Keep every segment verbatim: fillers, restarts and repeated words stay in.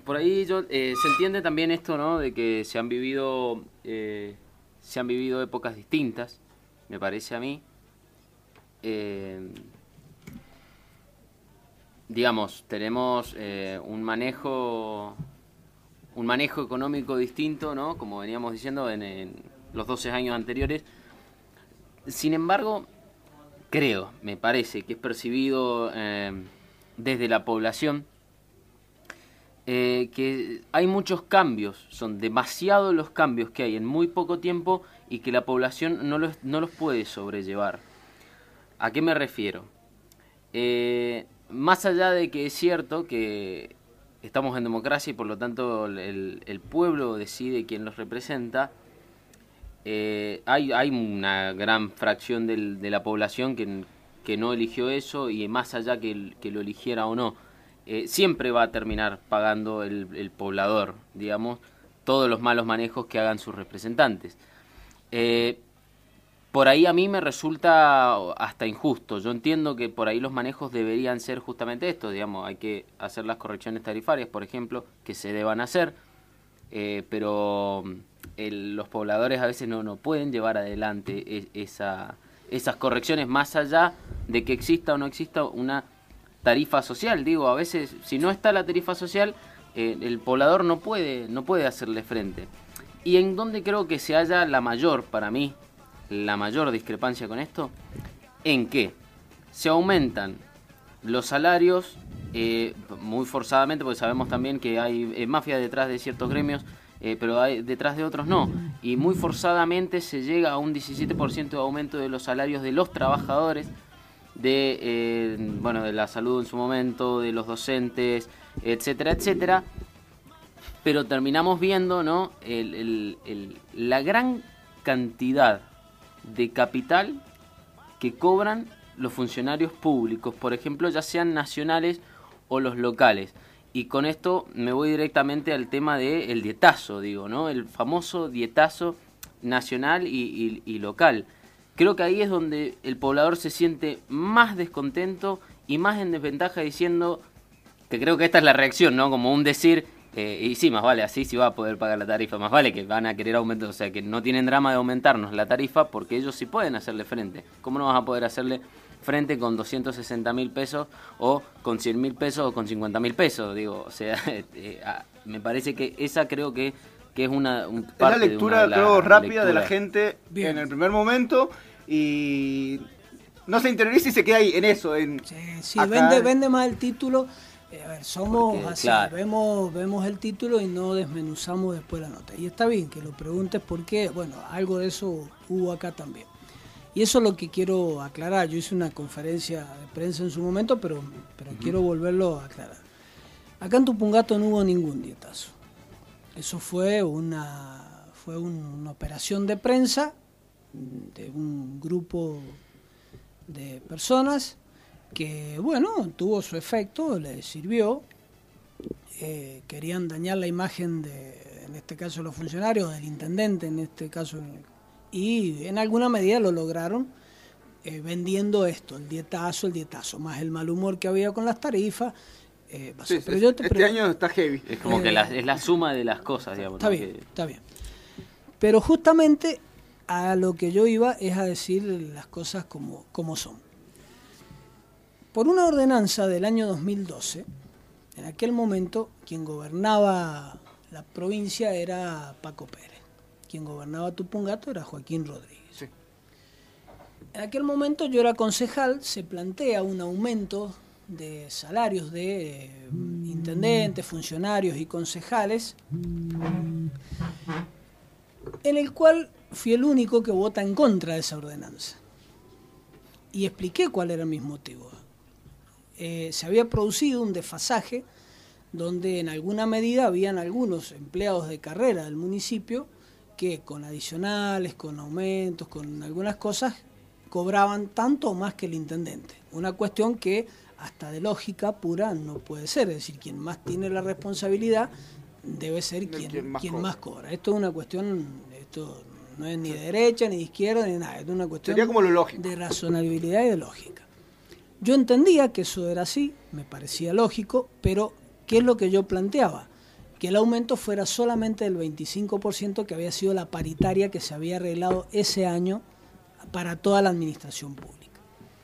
por ahí yo, eh, se entiende también esto, ¿no? De que se han vivido, eh, se han vivido épocas distintas, me parece a mí. Eh, digamos, tenemos eh, un manejo, un manejo económico distinto, ¿no? Como veníamos diciendo en, en los doce años anteriores. Sin embargo, creo, me parece que es percibido eh, desde la población eh, que hay muchos cambios, son demasiados los cambios que hay en muy poco tiempo y que la población no los, no los puede sobrellevar. ¿A qué me refiero? Eh, más allá de que es cierto que estamos en democracia y por lo tanto el, el pueblo decide quién los representa, Eh, hay, hay una gran fracción del, de la población que, que no eligió eso y más allá que, que lo eligiera o no, eh, siempre va a terminar pagando el, el poblador, digamos, todos los malos manejos que hagan sus representantes. Eh, por ahí a mí me resulta hasta injusto. Yo entiendo que por ahí los manejos deberían ser justamente estos, digamos, hay que hacer las correcciones tarifarias, por ejemplo, que se deban hacer, eh, pero... El, los pobladores a veces no, no pueden llevar adelante es, esa, esas correcciones más allá de que exista o no exista una tarifa social. Digo, a veces si no está la tarifa social, eh, el poblador no puede, no puede hacerle frente. Y en donde creo que se halla la mayor, para mí, la mayor discrepancia con esto, en que se aumentan los salarios eh, muy forzadamente, porque sabemos también que hay eh, mafia detrás de ciertos gremios, Eh, pero hay, detrás de otros no, y muy forzadamente se llega a un diecisiete por ciento de aumento de los salarios de los trabajadores, de eh, bueno, de la salud en su momento, de los docentes, etcétera, etcétera, pero terminamos viendo, ¿no? el, el, el, la gran cantidad de capital que cobran los funcionarios públicos, por ejemplo, ya sean nacionales o los locales. Y con esto me voy directamente al tema del dietazo, digo, ¿no? El famoso dietazo nacional y, y, y local. Creo que ahí es donde el poblador se siente más descontento y más en desventaja, diciendo que creo que esta es la reacción, ¿no? Como un decir, eh, y sí, más vale, así sí va a poder pagar la tarifa, más vale que van a querer aumentar, o sea, que no tienen drama de aumentarnos la tarifa porque ellos sí pueden hacerle frente. ¿Cómo no vas a poder hacerle frente con doscientos sesenta mil pesos o con cien mil pesos o con cincuenta mil pesos? Digo, o sea, eh, me parece que esa creo que, que es una un parte es la lectura, de una, creo, la rápida lectura de la gente. Bien. En el primer momento y no se interioriza y se queda ahí en eso. En, sí, sí, acá, vende, vende más el título. Eh, a ver, somos porque, así, claro. vemos, vemos el título y no desmenuzamos después la nota. Y está bien que lo preguntes porque, bueno, algo de eso hubo acá también. Y eso es lo que quiero aclarar. Yo hice una conferencia de prensa en su momento, pero, pero uh-huh. quiero volverlo a aclarar. Acá en Tupungato no hubo ningún dietazo. Eso fue una, fue un, una operación de prensa de un grupo de personas que, bueno, tuvo su efecto, les sirvió. Eh, querían dañar la imagen de, en este caso, los funcionarios, del intendente, en este caso, y en alguna medida lo lograron eh, vendiendo esto, el dietazo, el dietazo, más el mal humor que había con las tarifas. Eh, sí, pero sí, yo te este pre- año está heavy. Es como eh, que la, es la suma de las cosas, digamos. Está ¿no? bien, que... está bien. Pero justamente a lo que yo iba es a decir las cosas como, como son. Por una ordenanza del año dos mil doce, en aquel momento quien gobernaba la provincia era Paco Pérez. Quien gobernaba Tupungato era Joaquín Rodríguez. Sí. En aquel momento yo era concejal, se plantea un aumento de salarios de eh, intendentes, funcionarios y concejales, en el cual fui el único que vota en contra de esa ordenanza. Y expliqué cuál eran mis motivos. Eh, se había producido un desfasaje donde en alguna medida habían algunos empleados de carrera del municipio que con adicionales, con aumentos, con algunas cosas, cobraban tanto o más que el intendente. Una cuestión que hasta de lógica pura no puede ser, es decir, quien más tiene la responsabilidad debe ser quien, quien, más, quien cobra. más cobra. Esto es una cuestión, esto no es ni de derecha, ni de izquierda, ni nada, es una cuestión Sería como lo lógico. de razonabilidad y de lógica. Yo entendía que eso era así, me parecía lógico, pero ¿qué es lo que yo planteaba? que el aumento fuera solamente del veinticinco por ciento, que había sido la paritaria que se había arreglado ese año para toda la administración pública.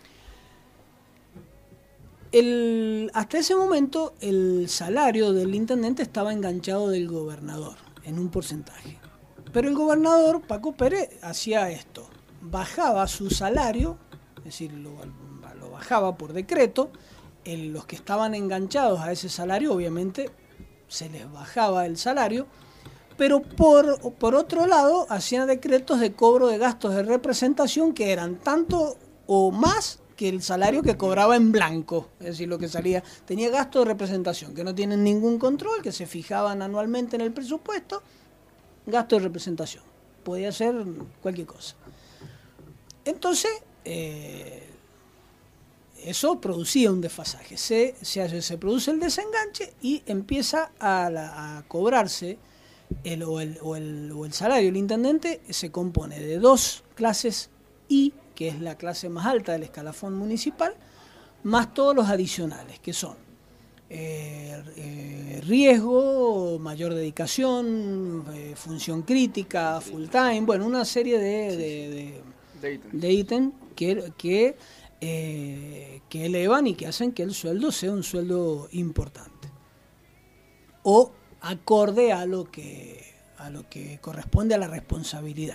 El, hasta ese momento el salario del intendente estaba enganchado del gobernador en un porcentaje. Pero el gobernador, Paco Pérez, hacía esto. Bajaba su salario, es decir, lo, lo bajaba por decreto. El, los que estaban enganchados a ese salario, obviamente, se les bajaba el salario. Pero por, por otro lado, hacían decretos de cobro de gastos de representación que eran tanto o más que el salario que cobraba en blanco, es decir, lo que salía, tenía gastos de representación que no tienen ningún control, que se fijaban anualmente en el presupuesto, gasto de representación, podía ser cualquier cosa. Entonces, eh, eso producía un desfasaje, se, se, se produce el desenganche y empieza a, la, a cobrarse el, o, el, o, el, o el salario del intendente, se compone de dos clases I, que es la clase más alta del escalafón municipal, más todos los adicionales, que son eh, eh, riesgo, mayor dedicación, eh, función crítica, full time, bueno, una serie de, de, de, de ítems que, que, eh, que elevan y que hacen que el sueldo sea un sueldo importante. O acorde a lo que, a lo que corresponde a la responsabilidad.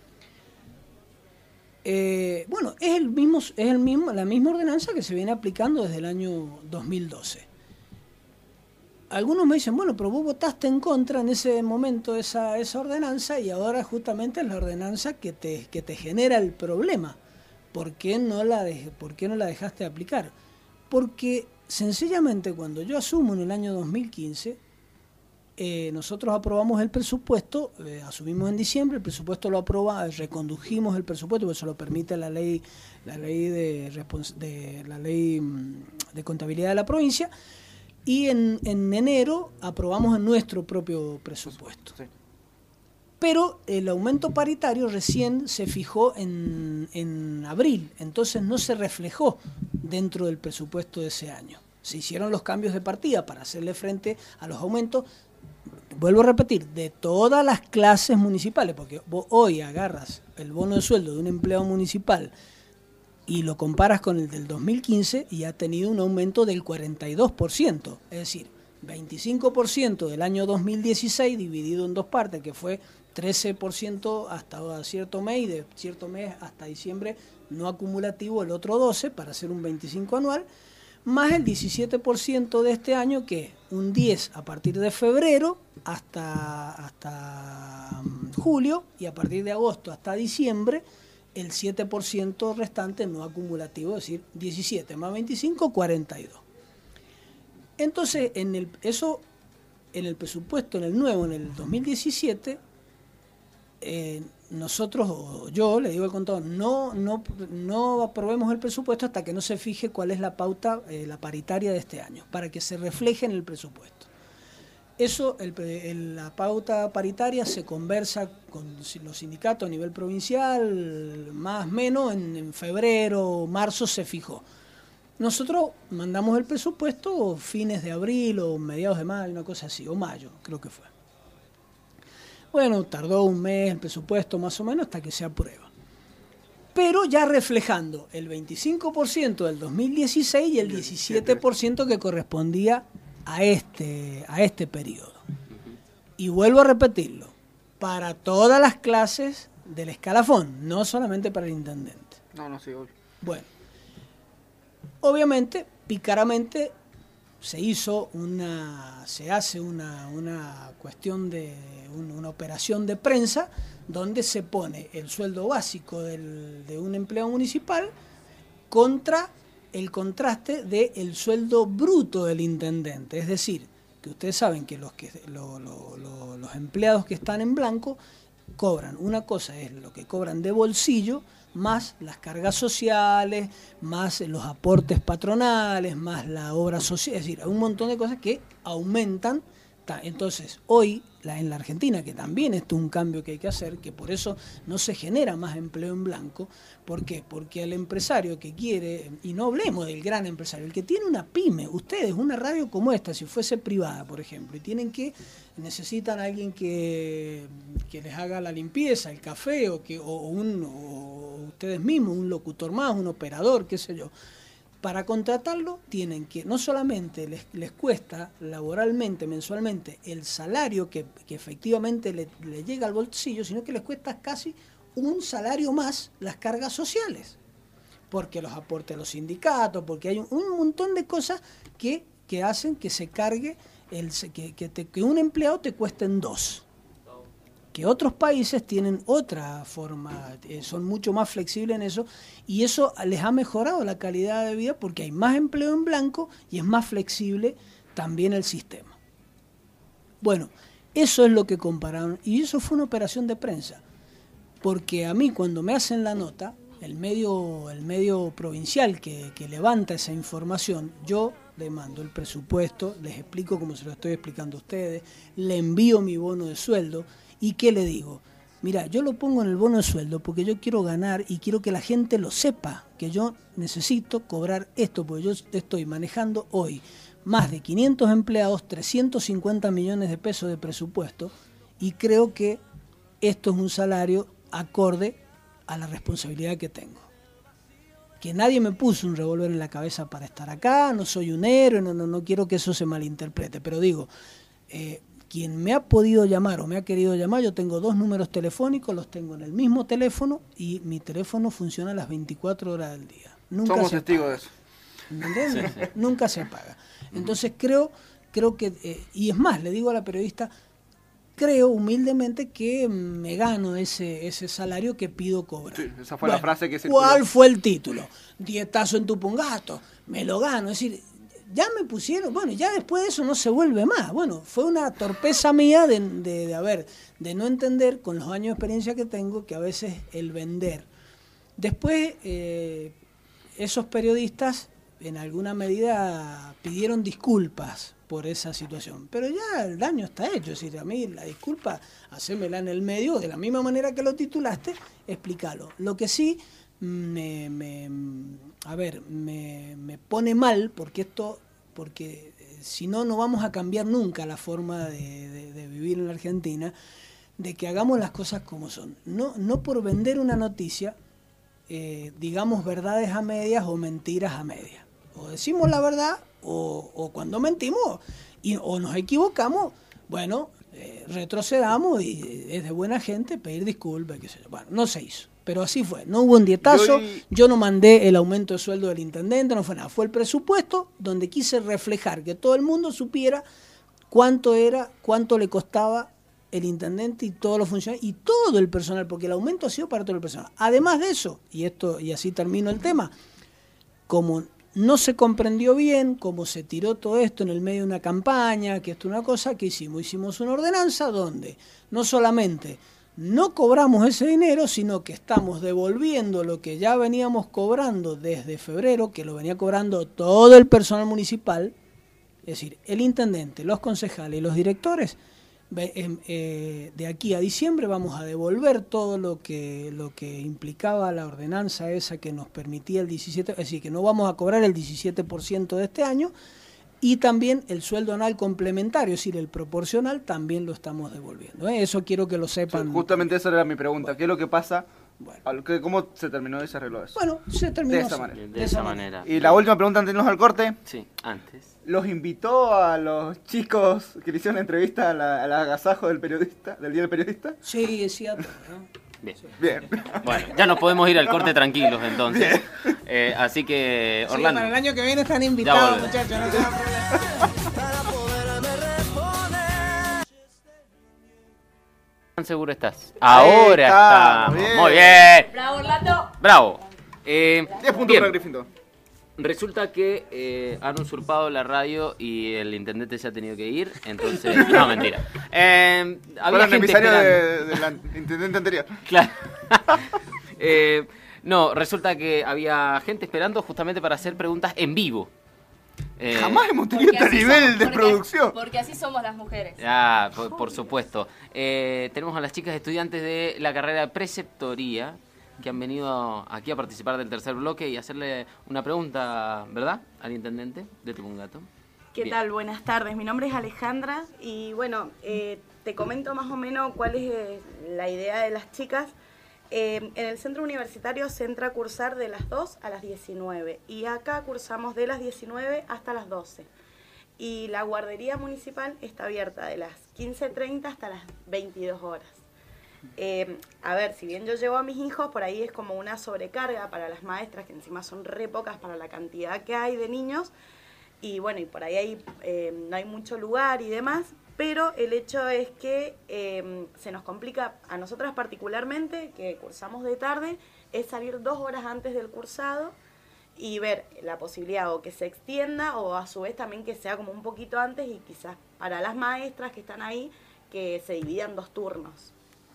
Eh, bueno, es el mismo, es el mismo, la misma ordenanza que se viene aplicando desde el año dos mil doce. Algunos me dicen, bueno, pero vos votaste en contra en ese momento esa, esa ordenanza y ahora justamente es la ordenanza que te, que te genera el problema. ¿Por qué no la de, por qué no la dejaste de aplicar? Porque sencillamente cuando yo asumo en el año dos mil quince, Eh, nosotros aprobamos el presupuesto, eh, asumimos en diciembre, el presupuesto lo aprobamos, recondujimos el presupuesto, porque eso lo permite la ley, la ley de, de la ley de contabilidad de la provincia, y en, en enero aprobamos en nuestro propio presupuesto. Sí. Pero el aumento paritario recién se fijó en, en abril, entonces no se reflejó dentro del presupuesto de ese año. Se hicieron los cambios de partida para hacerle frente a los aumentos. Vuelvo a repetir, de todas las clases municipales, porque vos hoy agarras el bono de sueldo de un empleado municipal y lo comparas con el del dos mil quince y ha tenido un aumento del cuarenta y dos por ciento, es decir, veinticinco por ciento del año dos mil dieciséis dividido en dos partes, que fue trece por ciento hasta cierto mes y de cierto mes hasta diciembre no acumulativo el otro doce para hacer un veinticinco anual, más el diecisiete por ciento de este año, que es un diez a partir de febrero hasta, hasta julio, y a partir de agosto hasta diciembre, el siete por ciento restante no acumulativo, es decir, diecisiete más veinticinco, cuarenta y dos. Entonces, en el, eso, en el presupuesto, en el nuevo, en el dos mil diecisiete, eh, nosotros, o yo le digo al contador, no, no, no aprobemos el presupuesto hasta que no se fije cuál es la pauta, eh, la paritaria de este año, para que se refleje en el presupuesto. Eso, el, el, la pauta paritaria se conversa con los sindicatos a nivel provincial, más o menos en, en febrero o marzo se fijó. Nosotros mandamos el presupuesto fines de abril o mediados de mayo, una cosa así, o mayo, creo que fue. Bueno, tardó un mes el presupuesto más o menos hasta que se aprueba. Pero ya reflejando el veinticinco por ciento del dos mil dieciséis y el diecisiete por ciento que correspondía a este, a este periodo. Y vuelvo a repetirlo, para todas las clases del escalafón, no solamente para el intendente. No, no, sí, obvio. Bueno, obviamente, pícaramente, se hizo una, se hace una, una cuestión de, un, una operación de prensa donde se pone el sueldo básico del, de un empleado municipal contra el contraste del sueldo bruto del intendente. Es decir, que ustedes saben que los, que, lo, lo, lo, los empleados que están en blanco cobran, una cosa es lo que cobran de bolsillo, más las cargas sociales, más los aportes patronales, más la obra social, es decir, un montón de cosas que aumentan Entonces, hoy, la, en la Argentina, que también esto es un cambio que hay que hacer, que por eso no se genera más empleo en blanco. ¿Por qué? Porque el empresario que quiere, y no hablemos del gran empresario, el que tiene una pyme, ustedes, una radio como esta, si fuese privada, por ejemplo, y tienen que, necesitan a alguien que, que les haga la limpieza, el café, o, que, o, un, o ustedes mismos, un locutor más, un operador, qué sé yo. Para contratarlo tienen que, no solamente les, les cuesta laboralmente, mensualmente, el salario que, que efectivamente le, le llega al bolsillo, sino que les cuesta casi un salario más las cargas sociales. Porque los aportes a los sindicatos, porque hay un, un montón de cosas que, que hacen que se cargue, el, que, que, te, que un empleado te cuesten dos. Que otros países tienen otra forma, eh, son mucho más flexibles en eso, y eso les ha mejorado la calidad de vida porque hay más empleo en blanco y es más flexible también el sistema. Bueno, eso es lo que compararon, y eso fue una operación de prensa, porque a mí cuando me hacen la nota, el medio, el medio provincial que, que levanta esa información, yo le mando el presupuesto, les explico como se lo estoy explicando a ustedes, le envío mi bono de sueldo. ¿Y qué le digo? Mira, yo lo pongo en el bono de sueldo porque yo quiero ganar y quiero que la gente lo sepa, que yo necesito cobrar esto, porque yo estoy manejando hoy más de quinientos empleados, trescientos cincuenta millones de pesos de presupuesto, y creo que esto es un salario acorde a la responsabilidad que tengo. Que nadie me puso un revólver en la cabeza para estar acá, no soy un héroe, no, no, no quiero que eso se malinterprete, pero digo... Eh, Quien me ha podido llamar o me ha querido llamar, yo tengo dos números telefónicos, los tengo en el mismo teléfono y mi teléfono funciona las veinticuatro horas del día. Nunca Somos se testigos apaga. de eso. ¿Entendés? Sí, sí. Nunca se apaga. Entonces creo, creo que, eh, y es más, le digo a la periodista, creo humildemente que me gano ese, ese salario que pido cobrar. Sí, esa fue la frase que se ¿Cuál fue el título? Dietazo en tu pungato, me lo gano, es decir... Ya me pusieron, bueno, ya después de eso no se vuelve más. Bueno, fue una torpeza mía de, de, de, a ver, de no entender con los años de experiencia que tengo que a veces el vender. Después, eh, esos periodistas en alguna medida pidieron disculpas por esa situación, pero ya el daño está hecho. Es decir, a mí la disculpa, hacémela en el medio, de la misma manera que lo titulaste, explícalo. Lo que sí... Me, me, a ver, me, me pone mal porque esto, porque eh, si no, no vamos a cambiar nunca la forma de, de, de vivir en la Argentina, de que hagamos las cosas como son. No, no por vender una noticia, eh, digamos verdades a medias o mentiras a medias. O decimos la verdad o, o cuando mentimos y, o nos equivocamos, bueno, eh, retrocedamos y es de buena gente pedir disculpas, qué sé yo. Bueno, no se hizo. Pero así fue, no hubo un dietazo, yo, yo no mandé el aumento de sueldo del intendente, no fue nada, fue el presupuesto donde quise reflejar que todo el mundo supiera cuánto era, cuánto le costaba el intendente y todos los funcionarios y todo el personal, porque el aumento ha sido para todo el personal. Además de eso, y esto y así termino el tema, como no se comprendió bien, como se tiró todo esto en el medio de una campaña, que esto es una cosa, que hicimos? Hicimos una ordenanza donde no solamente... no cobramos ese dinero, sino que estamos devolviendo lo que ya veníamos cobrando desde febrero, que lo venía cobrando todo el personal municipal, es decir, el intendente, los concejales y los directores. De aquí a diciembre vamos a devolver todo lo que, lo que implicaba la ordenanza esa que nos permitía el diecisiete por ciento, es decir, que no vamos a cobrar el diecisiete por ciento de este año, y también el sueldo anual complementario, es decir, el proporcional, también lo estamos devolviendo. ¿eh? Eso quiero que lo sepan. Sí, justamente esa era mi pregunta. Bueno. ¿Qué es lo que pasa? Bueno. ¿Cómo se terminó de desarrollar eso? Bueno, se terminó de esa así, manera. De, de esa manera. Y la última pregunta antes de irnos al corte. Sí, antes. ¿Los invitó a los chicos que le hicieron la entrevista al agasajo del periodista, del día del periodista? Sí, es cierto. ¿no? Bien. Bien. Bueno, ya nos podemos ir al corte tranquilos entonces. Eh, así que, Orlando. Sí, para el año que viene están invitados, muchachos. No tengan ¿Cuán seguro estás? Ahora está, estamos. bien. Muy bien. Bravo, Orlando. Bravo. Eh, diez puntos bien. para Gryffindor. Resulta que eh, han usurpado la radio y el intendente se ha tenido que ir, entonces... No, mentira. Eh, había Fueron el gente emisario esperando. de, de la intendente anterior. Claro. eh, no, resulta que había gente esperando justamente para hacer preguntas en vivo. Eh, Jamás hemos tenido Porque este así nivel somos- de porque- producción. Porque así somos las mujeres. Ah, por, por supuesto. Eh, tenemos a las chicas estudiantes de la carrera de preceptoría que han venido aquí a participar del tercer bloque y hacerle una pregunta, ¿verdad? Al intendente de Tupungato. ¿Qué Bien. tal? Buenas tardes. Mi nombre es Alejandra y bueno, eh, te comento más o menos cuál es eh, la idea de las chicas. Eh, en el centro universitario se entra a cursar de las dos a las diecinueve y acá cursamos de las diecinueve hasta las doce. Y la guardería municipal está abierta de las quince treinta hasta las veintidós horas. Eh, a ver, si bien yo llevo a mis hijos, por ahí es como una sobrecarga para las maestras, que encima son re pocas para la cantidad que hay de niños. Y bueno, y por ahí hay, eh, no hay mucho lugar y demás, pero el hecho es que eh, se nos complica a nosotras particularmente, que cursamos de tarde, es salir dos horas antes del cursado y ver la posibilidad o que se extienda o a su vez también que sea como un poquito antes y quizás para las maestras que están ahí que se dividan dos turnos.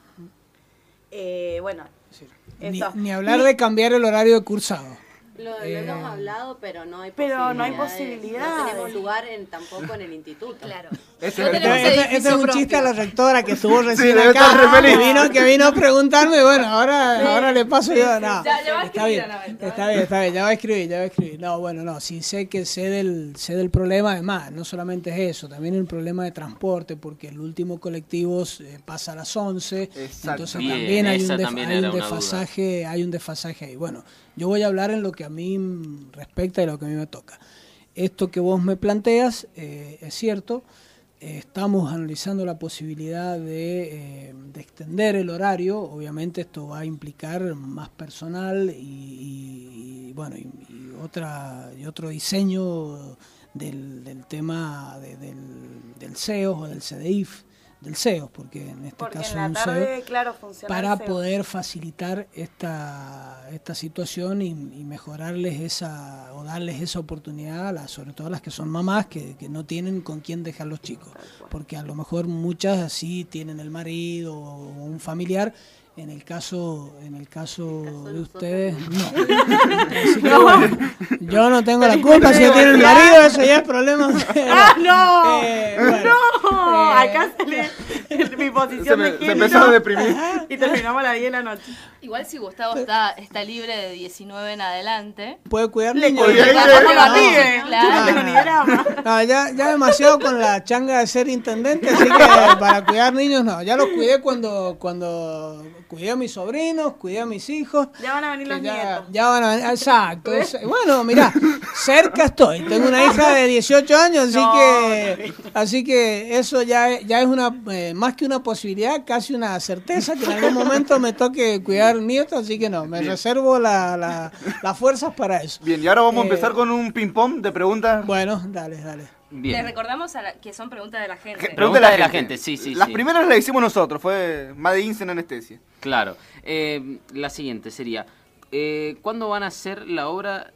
Eh, bueno, Ni, eso. ni hablar de cambiar el horario de cursado. Lo, lo Eh, hemos hablado, pero no hay Pero no hay posibilidades. posibilidades. No tenemos lugar en, tampoco en el instituto. Claro. Ese No es el tenemos Este, este- edificio este es un propio. chiste a la rectora que estuvo recién debe acá, estar re feliz. que vino, que vino a preguntarme y bueno, ahora, ahora le paso yo. No, Ya- ya va a está escribir, bien, Anabel, ya va está bien, está bien, ya va a escribir, ya va a escribir. No, bueno, no, sí sé que sé del, sé del problema, además, no solamente es eso, también el problema de transporte, porque el último colectivo eh, pasa a las once, Exacto. entonces Bien, también hay esa un, def- también hay era un una duda. desfasaje, hay un desfasaje ahí. Bueno, yo voy a hablar en lo que a mí mm, respecta y lo que a mí me toca. Esto que vos me planteas eh, es cierto. Eh, estamos analizando la posibilidad de, eh, de extender el horario. Obviamente esto va a implicar más personal y, y- y, bueno y, y otra y otro diseño del, del tema de- del, del C E O o del C D I F, del C E O, porque en este Porque caso en la un C E O, tarde, claro, funciona para el C E O. poder facilitar esta, esta situación y, y mejorarles esa, o darles esa oportunidad, a las, sobre todo a las que son mamás, que, que no tienen con quién dejar los chicos. Porque a lo mejor muchas así tienen el marido o un familiar. En el caso, en el caso de ustedes, no. Así que bueno, yo no tengo la culpa si no tienen el marido, eso ya es problema. de- ¡Ah, no! Eh, bueno, ¡No! eh, Acá se le, mi Se, posición me- de se género empezó a deprimir. y terminamos a las diez de la noche. Igual si Gustavo está, está libre de diecinueve en adelante. puede cuidar Le niños. cuidé, Oye, la ahí pongo le- a No. pibe. Claro. No tengo ni drama. No, ya, ya demasiado con la changa de ser intendente, así que para cuidar niños no. Ya los cuidé cuando, cuando cuidé a mis sobrinos, cuidé a mis hijos. Ya van a venir que los ya, nietos. ya van a venir, exacto. es- bueno, mirá, cerca estoy. Tengo una hija de dieciocho años, así No, que así que eso ya, es- ya es una eh, más que una posibilidad, casi una certeza que en algún momento me toque cuidar nietos, así que no, me Bien. reservo la, la- las fuerzas para eso. Bien, y ahora vamos a Eh, empezar con un ping-pong de preguntas. Bueno, dale, dale. Bien. Les recordamos a la- que son preguntas de la gente. Je- Pregunta de la gente, sí, sí, Las sí. primeras las hicimos nosotros, fue Made in Anestesia. Claro. Eh, la siguiente sería, eh, ¿cuándo van a hacer la obra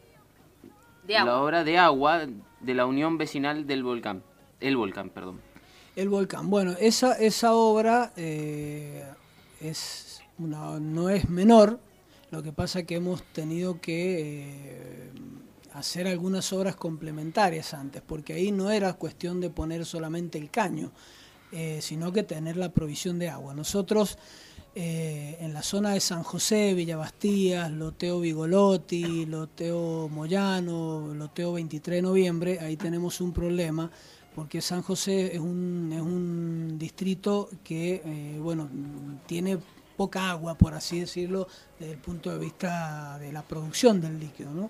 De agua. la obra de agua de la Unión Vecinal del Volcán? El Volcán, perdón. El volcán. Bueno, esa, esa obra eh, es una, no es menor. Lo que pasa que hemos tenido que eh, hacer algunas obras complementarias antes, porque ahí no era cuestión de poner solamente el caño, eh, sino que tener la provisión de agua. Nosotros eh, en la zona de San José, Villa Bastías, Loteo Vigolotti, Loteo Moyano, Loteo veintitrés de noviembre, ahí tenemos un problema, porque San José es un, es un distrito que, eh, bueno, tiene poca agua, por así decirlo, desde el punto de vista de la producción del líquido, ¿no?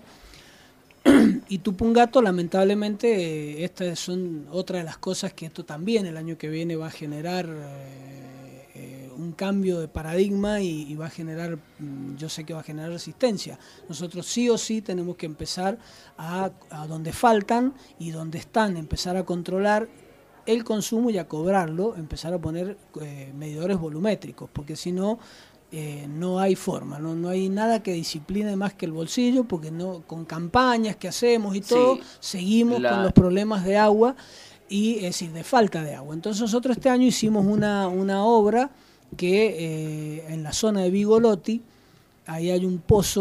Y Tupungato, lamentablemente, eh, estas son otra de las cosas que esto también el año que viene va a generar eh, eh, un cambio de paradigma y, y va a generar, mm, yo sé que va a generar resistencia. Nosotros sí o sí tenemos que empezar a, a donde faltan y donde están, empezar a controlar el consumo y a cobrarlo, empezar a poner eh, medidores volumétricos, porque si no, eh, no hay forma, ¿no? No hay nada que discipline más que el bolsillo, porque no con campañas que hacemos y todo, Sí, seguimos la- con los problemas de agua, y es decir, de falta de agua. Entonces nosotros este año hicimos una, una obra que eh, en la zona de Vigolotti, ahí hay un pozo,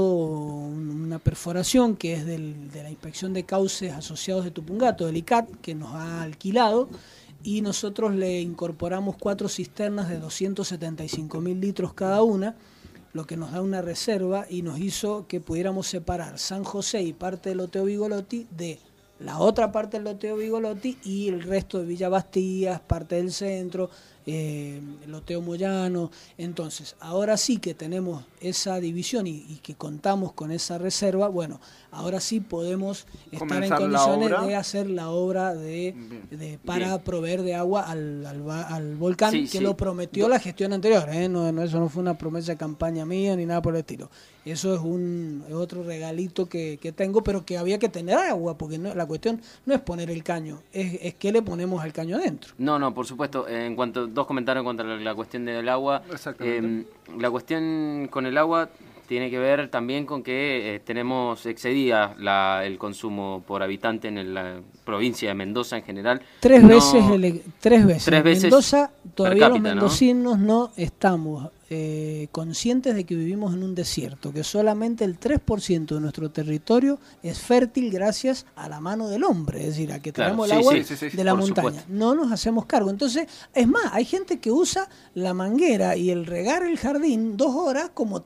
una perforación que es del, de la Inspección de Cauces Asociados de Tupungato, del I C A T, que nos ha alquilado, y nosotros le incorporamos cuatro cisternas de doscientos setenta y cinco mil litros cada una, lo que nos da una reserva y nos hizo que pudiéramos separar San José y parte del loteo Vigolotti de la otra parte del loteo Vigolotti y el resto de Villa Bastías, parte del centro, eh, el loteo Moyano. Entonces, ahora sí que tenemos esa división y, y que contamos con esa reserva, bueno, ahora sí podemos estar Comenzar en la condiciones obra. de hacer la obra de, de para Bien. proveer de agua al, al, va- al volcán, Sí, que sí. lo prometió la gestión anterior, ¿eh? No, no, eso no fue una promesa de campaña mía ni nada por el estilo. Eso es un es otro regalito que, que tengo, pero que había que tener agua, porque no, la cuestión no es poner el caño, es, es que le ponemos al caño adentro. No, no, por supuesto. En cuanto dos comentarios en cuanto a la, la cuestión del agua. Exactamente. Eh, la cuestión con el agua tiene que ver también con que eh, tenemos excedida la, el consumo por habitante en el- la provincia de Mendoza en general. Tres No- veces el, tres veces. Tres En veces Mendoza, todavía per los cápita, ¿no? mendocinos no estamos eh, conscientes de que vivimos en un desierto, que solamente el tres por ciento de nuestro territorio es fértil gracias a la mano del hombre, es decir, a que Claro, traemos sí, el agua sí, sí, sí, de la por montaña. supuesto. No nos hacemos cargo. Entonces, es más, hay gente que usa la manguera y el regar el jardín dos horas como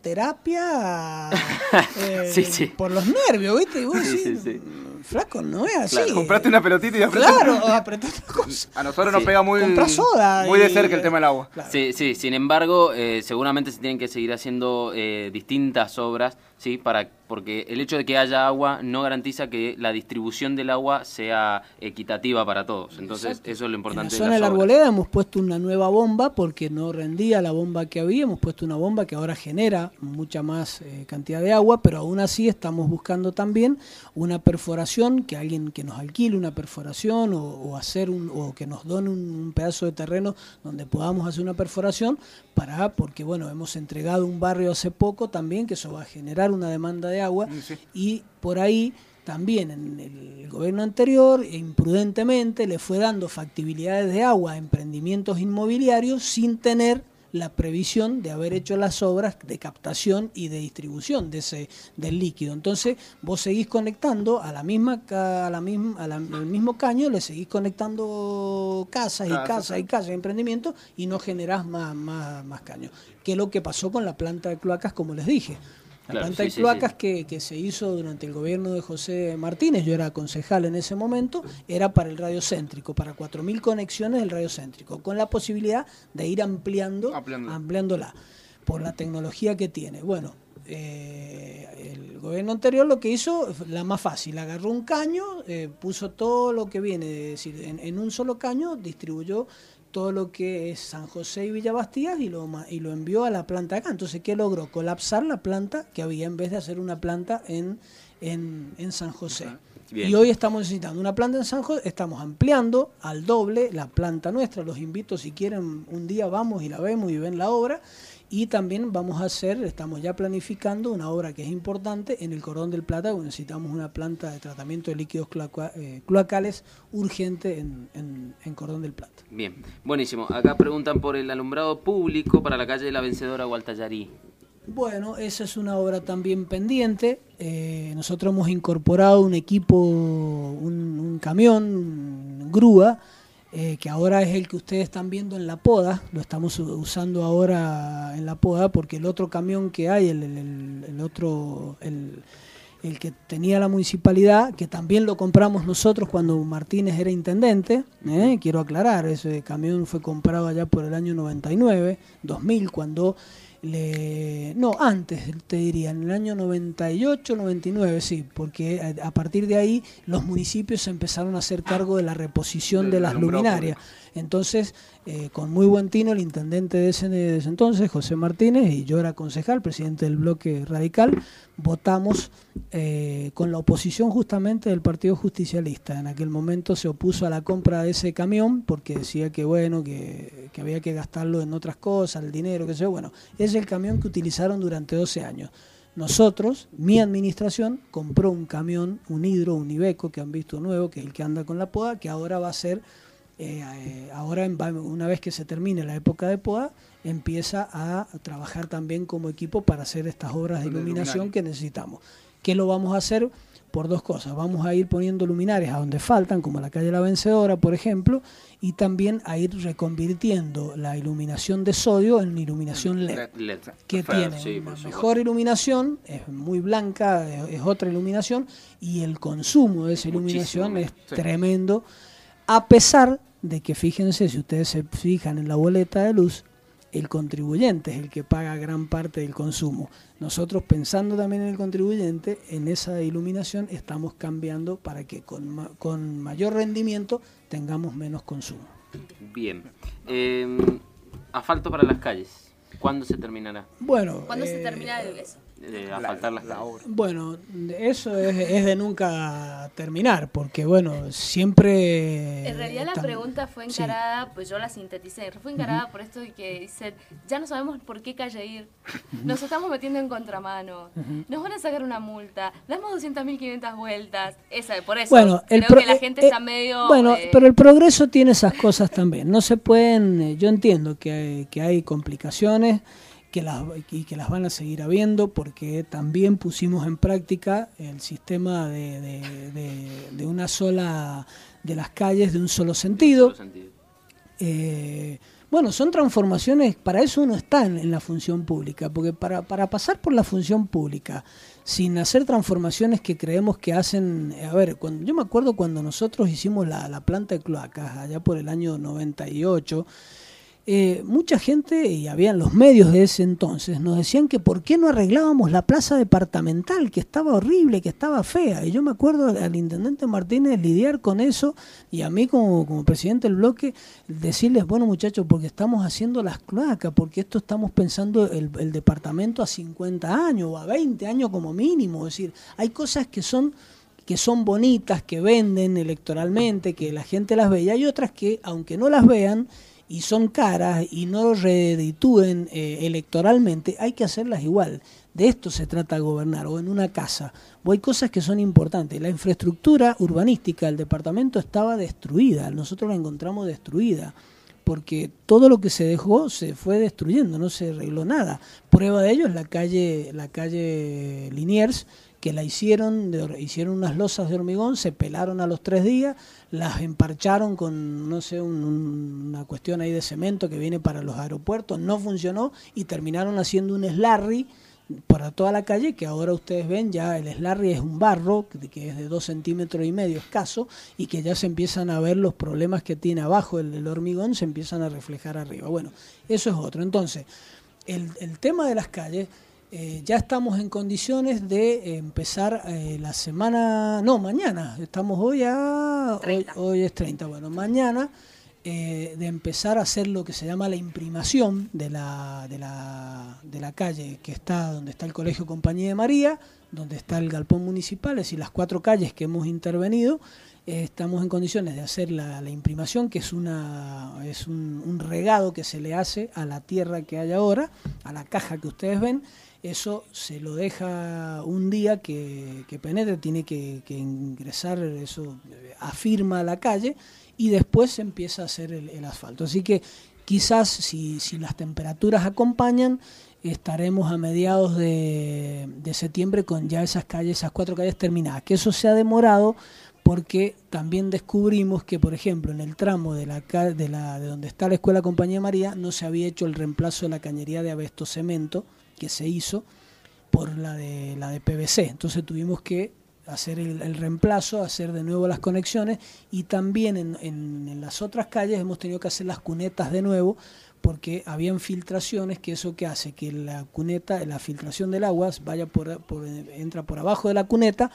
terapia eh, Sí, sí. por los nervios, ¿viste? Y vos Sí, decís, sí, sí. flaco, no es así. Claro, Compraste una pelotita y apretaste. Claro, apretar una cosa. A nosotros nos Sí. pega muy, Comprá soda muy de y- cerca el tema del agua. Claro. Sí, sí, sin embargo, eh, seguramente se tienen que seguir haciendo eh, distintas obras, ¿sí? Para, porque el hecho de que haya agua no garantiza que la distribución del agua sea equitativa para todos. Entonces, Exacto. eso es lo importante En la zona de de las la obras. arboleda hemos puesto una nueva bomba porque no rendía la bomba que había. Hemos puesto una bomba que ahora genera mucha más eh, cantidad de agua, pero aún así estamos buscando también una perforación, que alguien que nos alquile una perforación o, o hacer un, o que nos done un, un pedazo de terreno donde podamos hacer una perforación para, porque bueno, hemos entregado un barrio hace poco también, que eso va a generar una demanda de agua Sí. y por ahí también en el gobierno anterior imprudentemente le fue dando factibilidades de agua a emprendimientos inmobiliarios sin tener la previsión de haber hecho las obras de captación y de distribución de ese del líquido. Entonces vos seguís conectando a la misma ca- a la misma a la- al mismo caño, le seguís conectando casas y Casas, casas sí. y casas de emprendimiento y no generás más más más caños. Que es lo que pasó con la planta de cloacas, como les dije. La Claro, planta sí, de sí, cloacas sí. Que, que se hizo durante el gobierno de José Martínez, yo era concejal en ese momento, era para el radiocéntrico, para cuatro mil conexiones del radiocéntrico, con la posibilidad de ir ampliando, Ampliando. ampliándola por la tecnología que tiene. Bueno, eh, el gobierno anterior lo que hizo, la más fácil, agarró un caño, eh, puso todo lo que viene, es decir, en, en un solo caño distribuyó todo lo que es San José y Villa Bastías y lo, ma- y lo envió a la planta acá. Entonces, ¿qué logró? Colapsar la planta que había en vez de hacer una planta en, en, en San José. Bien. Y hoy estamos necesitando una planta en San José, estamos ampliando al doble la planta nuestra. Los invito, si quieren, un día vamos y la vemos y ven la obra. Y también vamos a hacer, estamos ya planificando una obra que es importante en el Cordón del Plata, donde necesitamos una planta de tratamiento de líquidos cloaca- eh, cloacales urgente en, en, en Cordón del Plata. Bien, buenísimo. Acá preguntan por el alumbrado público para la calle de la Vencedora Gualtallarí. Bueno, esa es una obra también pendiente. Eh, nosotros hemos incorporado un equipo, un, un camión, grúa, eh, que ahora es el que ustedes están viendo en la poda. Lo estamos u- usando ahora en la poda porque el otro camión que hay, el, el- el- el otro, el, el que tenía la municipalidad, que también lo compramos nosotros cuando Martínez era intendente, ¿eh? Quiero aclarar, ese camión fue comprado allá por el año noventa y nueve, dos mil, cuando le no, antes te diría, en el año noventa y ocho, noventa y nueve, sí, porque a, a partir de ahí los municipios se empezaron a hacer cargo de la reposición Del de las alumbrado luminarias. Entonces, eh, con muy buen tino, el intendente de ese, de ese entonces, José Martínez, y yo era concejal, presidente del bloque radical, votamos eh, con la oposición justamente del Partido Justicialista. En aquel momento se opuso a la compra de ese camión porque decía que bueno, que, que había que gastarlo en otras cosas, el dinero, que sé yo. Bueno, es el camión que utilizaron durante doce años. Nosotros, mi administración, compró un camión, un Hidro, un Iveco, que han visto nuevo, que es el que anda con la poda, que ahora va a ser eh, eh, ahora en, una vez que se termine la época de poda, empieza a trabajar también como equipo para hacer estas obras de iluminación que necesitamos. ¿Qué lo vamos a hacer? Por dos cosas. Vamos a ir poniendo luminarias a donde faltan, como la calle La Vencedora, por ejemplo, y también a ir reconvirtiendo la iluminación de sodio en iluminación L E D, L E D. que Perfecto, tiene sí, una por mejor iluminación, es muy blanca, es, es otra iluminación, y el consumo de esa iluminación Muchísimo, es sí. tremendo, a pesar de que, fíjense, si ustedes se fijan en la boleta de luz, el contribuyente es el que paga gran parte del consumo. Nosotros, pensando también en el contribuyente, en esa iluminación estamos cambiando para que con, ma con mayor rendimiento tengamos menos consumo. Bien. Eh, asfalto para las calles. ¿Cuándo se terminará Bueno, ¿Cuándo eh, se termina el eso? de asfaltar las la calles? obra. Bueno, eso es, es de nunca terminar, porque bueno, siempre... En realidad la tam- pregunta fue sí. encarada, pues yo la sinteticé, fue encarada por esto de que dicen, ya no sabemos por qué calle ir, nos estamos metiendo en contramano, nos van a sacar una multa, damos doscientas mil quinientas vueltas, esa, por eso Bueno, el creo pro- que la eh, gente eh, está medio... Bueno, eh, pero el progreso tiene esas cosas también. No se pueden, eh, yo entiendo que hay, que hay complicaciones que las, y que las van a seguir habiendo, porque también pusimos en práctica el sistema de, de, de, de una sola, de las calles de un solo sentido. En todo sentido. Eh, bueno, son transformaciones, para eso uno está en, en la función pública, porque para, para pasar por la función pública sin hacer transformaciones que creemos que hacen, a ver, cuando, yo me acuerdo cuando nosotros hicimos la, la planta de cloacas allá por el año noventa y ocho, eh, mucha gente, y habían los medios de ese entonces, nos decían que por qué no arreglábamos la plaza departamental, que estaba horrible, que estaba fea. Y yo me acuerdo al intendente Martínez lidiar con eso, y a mí como, como presidente del bloque decirles, bueno muchachos, porque estamos haciendo las cloacas, porque esto estamos pensando el, el departamento a cincuenta años o a veinte años como mínimo. Es decir, hay cosas que son que son bonitas, que venden electoralmente, que la gente las ve, y hay otras que, aunque no las vean, y son caras y no reditúen eh, electoralmente, hay que hacerlas igual. De esto se trata de gobernar, o en una casa. O hay cosas que son importantes. La infraestructura urbanística del departamento estaba destruida, nosotros la encontramos destruida, porque todo lo que se dejó se fue destruyendo, no se arregló nada. Prueba de ello es la calle, la calle Liniers, que la hicieron, de, hicieron unas losas de hormigón, se pelaron a los tres días, las emparcharon con, no sé, un, un, una cuestión ahí de cemento que viene para los aeropuertos, no funcionó y terminaron haciendo un slarry para toda la calle, que ahora ustedes ven ya el slarry es un barro que, que es de dos centímetros y medio escaso, y que ya se empiezan a ver los problemas que tiene abajo el, el hormigón, se empiezan a reflejar arriba. Bueno, eso es otro. Entonces, el, el tema de las calles... Eh, ya estamos en condiciones de eh, empezar eh, la semana, no, mañana, estamos hoy a, hoy, hoy es treinta, bueno, mañana eh, de empezar a hacer lo que se llama la imprimación de la, de la, de la calle que está donde está el Colegio Compañía de María, donde está el galpón municipal, es decir, las cuatro calles que hemos intervenido. Eh, estamos en condiciones de hacer la, la imprimación, que es una es un, un regado que se le hace a la tierra que hay ahora, a la caja que ustedes ven. Eso se lo deja un día que, que penetre, tiene que, que ingresar, eso afirma la calle, y después se empieza a hacer el, el asfalto. Así que quizás si, si las temperaturas acompañan, estaremos a mediados de, de septiembre con ya esas calles, esas cuatro calles terminadas. Que eso se ha demorado porque también descubrimos que, por ejemplo, en el tramo de la de, la, de donde está la Escuela Compañía María no se había hecho el reemplazo de la cañería de Abesto Cemento, que se hizo por la de la de P V C. Entonces tuvimos que hacer el, el reemplazo, hacer de nuevo las conexiones, y también en, en, en las otras calles hemos tenido que hacer las cunetas de nuevo, porque habían filtraciones, que eso que hace que la cuneta, la filtración del agua vaya por, por entra por abajo de la cuneta,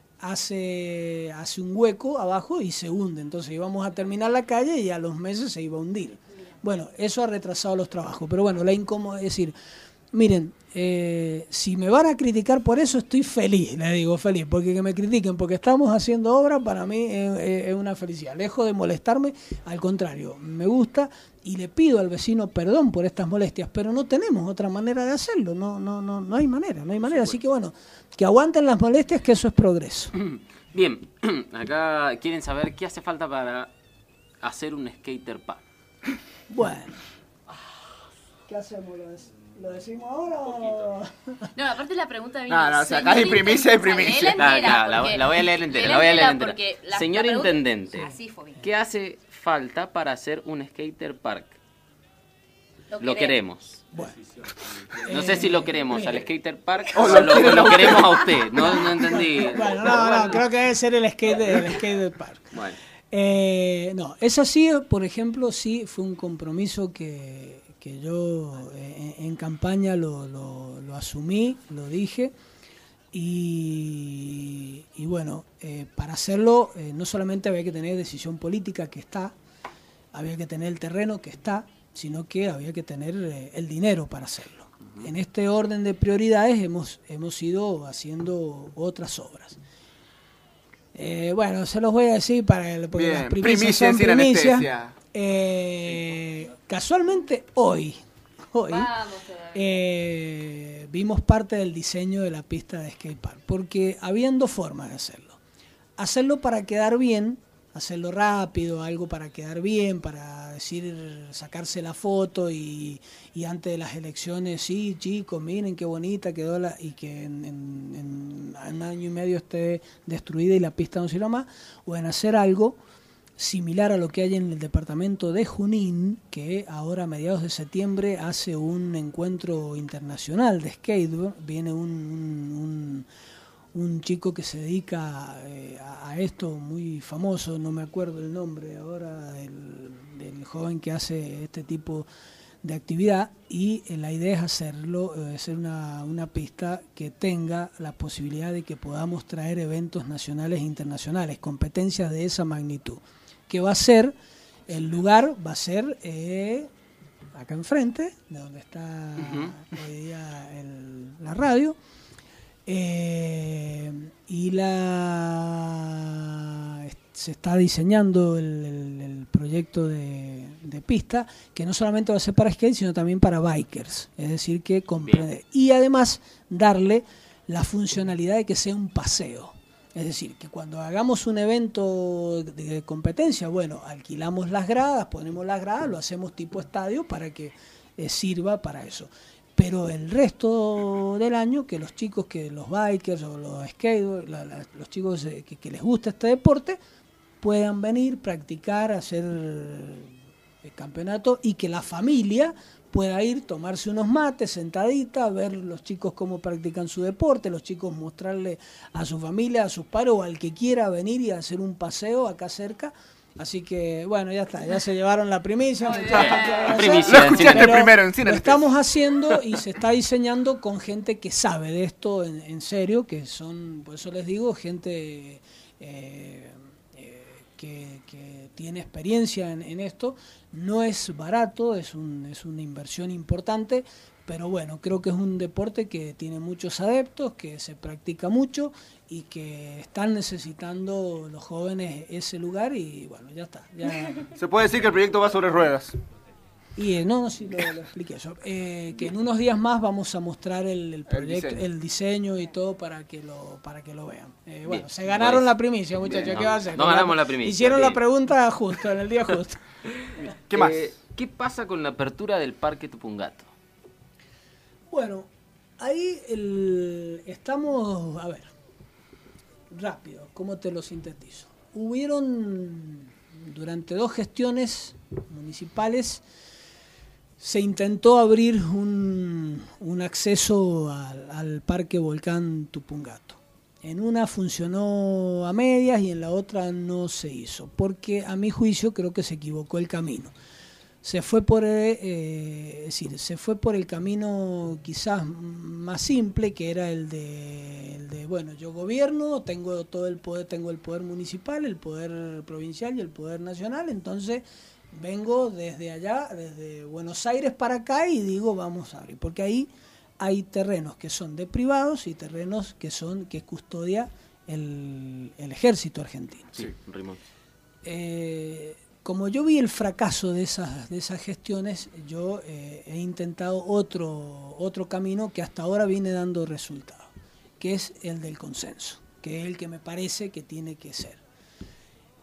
hace hace un hueco abajo y se hunde. Entonces íbamos a terminar la calle y a los meses se iba a hundir. Bueno, eso ha retrasado los trabajos, pero bueno, la incómoda es decir, miren, eh, si me van a criticar por eso, estoy feliz, le digo feliz, porque que me critiquen porque estamos haciendo obra, para mí es, es una felicidad. Lejos de molestarme, al contrario, me gusta, y le pido al vecino perdón por estas molestias, pero no tenemos otra manera de hacerlo, no no no no hay manera, no hay manera. Así que bueno, que aguanten las molestias, que eso es progreso. Bien, acá quieren saber qué hace falta para hacer un skater park? Bueno, ¿qué hacemos? ¿Lo, dec- lo decimos ahora o...? No, aparte la pregunta vino. No, no, o sea, acá señor hay primicia, hay intendente, primicia. léela entera, Ah, ya, la, porque- la voy a leer entera, léela la voy a leer entera, entera. porque la- Señor la pregunta- intendente, Así fue. ¿qué hace falta para hacer un skater park? Lo Lo queremos. Bueno, No sé si lo queremos al skater park O o lo lo, quieren lo a queremos a usted. No, no entendí. bueno, no, no, creo que debe ser el skate, el skate park. Bueno, Eh, no, es así, por ejemplo, sí fue un compromiso que, que yo eh, en, en campaña lo, lo, lo asumí, lo dije, y, y bueno, eh, para hacerlo eh, no solamente había que tener decisión política, que está, había que tener el terreno, que está, sino que había que tener eh, el dinero para hacerlo. En este orden de prioridades hemos, hemos ido haciendo otras obras. Eh, bueno, se los voy a decir para el, porque Bien, las primicias primicia son sin primicias. anestesia. Eh, casualmente hoy, hoy Vamos todavía. eh, vimos parte del diseño de la pista de skatepark, porque habían dos formas de hacerlo. Hacerlo para quedar bien, hacerlo rápido, algo para quedar bien, para decir, sacarse la foto y, y antes de las elecciones, sí, chicos, miren qué bonita quedó la, y que en, en, en un año y medio esté destruida y la pista no sirva más, o en hacer algo similar a lo que hay en el departamento de Junín, que ahora a mediados de septiembre hace un encuentro internacional de skateboard. Viene un, un, un, un chico que se dedica eh, a, a esto, muy famoso, no me acuerdo el nombre ahora del, del joven que hace este tipo de actividad, y eh, la idea es hacerlo, eh, hacer una, una pista que tenga la posibilidad de que podamos traer eventos nacionales e internacionales, competencias de esa magnitud. Que va a ser, el lugar va a ser eh, acá enfrente, de donde está uh-huh. hoy día el, la radio, eh, y la se está diseñando el, el, el proyecto de, de pista, que no solamente va a ser para skate, sino también para bikers, es decir, que comprende, y además darle la funcionalidad de que sea un paseo. Es decir, que cuando hagamos un evento de competencia, bueno, alquilamos las gradas, ponemos las gradas, lo hacemos tipo estadio para que eh, sirva para eso. Pero el resto del año, que los chicos, que los bikers o los skaters, la, la, los chicos eh, que, que les gusta este deporte, puedan venir, practicar, hacer el campeonato, y que la familia pueda ir, tomarse unos mates, sentadita, ver los chicos cómo practican su deporte, los chicos mostrarle a su familia, a sus padres o al que quiera venir y hacer un paseo acá cerca. Así que, bueno, ya está, ya se llevaron la primicia. Primicia, lo escuchaste primero en Cine Lo estamos haciendo y se está diseñando con gente que sabe de esto en, en serio, que son, por eso les digo, gente eh, eh, que, que tiene experiencia en, en esto. No es barato, es, un, es una inversión importante, pero bueno, creo que es un deporte que tiene muchos adeptos, que se practica mucho y que están necesitando los jóvenes ese lugar, y bueno, ya está. Ya. Se puede decir que el proyecto va sobre ruedas. Y eh, no, no, sí, lo, lo expliqué yo. Eh, que en unos días más vamos a mostrar el, el proyecto, el diseño. el diseño y todo para que lo para que lo vean. Eh, bueno, Bien, se ganaron pues, la primicia, muchachos. bien, ¿Qué no, va a hacer? no ganamos la primicia, Hicieron bien. la pregunta justo, en el día justo. ¿Qué más? Eh, ¿Qué pasa con la apertura del Parque Tupungato? Bueno, ahí el, estamos, a ver, rápido, ¿cómo te lo sintetizo? Hubieron, durante dos gestiones municipales, se intentó abrir un, un acceso al, al Parque Volcán Tupungato. En una funcionó a medias y en la otra no se hizo, porque a mi juicio creo que se equivocó el camino. Se fue por eh, es decir, se fue por el camino quizás más simple, que era el de, el de bueno, yo gobierno, tengo todo el poder, tengo el poder municipal, el poder provincial y el poder nacional, entonces vengo desde allá, desde Buenos Aires para acá, y digo vamos a abrir, porque ahí hay terrenos que son de privados y terrenos que son que custodia el, el ejército argentino. Sí, Rimón. Eh, como yo vi el fracaso de esas, de esas gestiones, yo eh, he intentado otro, otro camino que hasta ahora viene dando resultados, que es el del consenso, que es el que me parece que tiene que ser.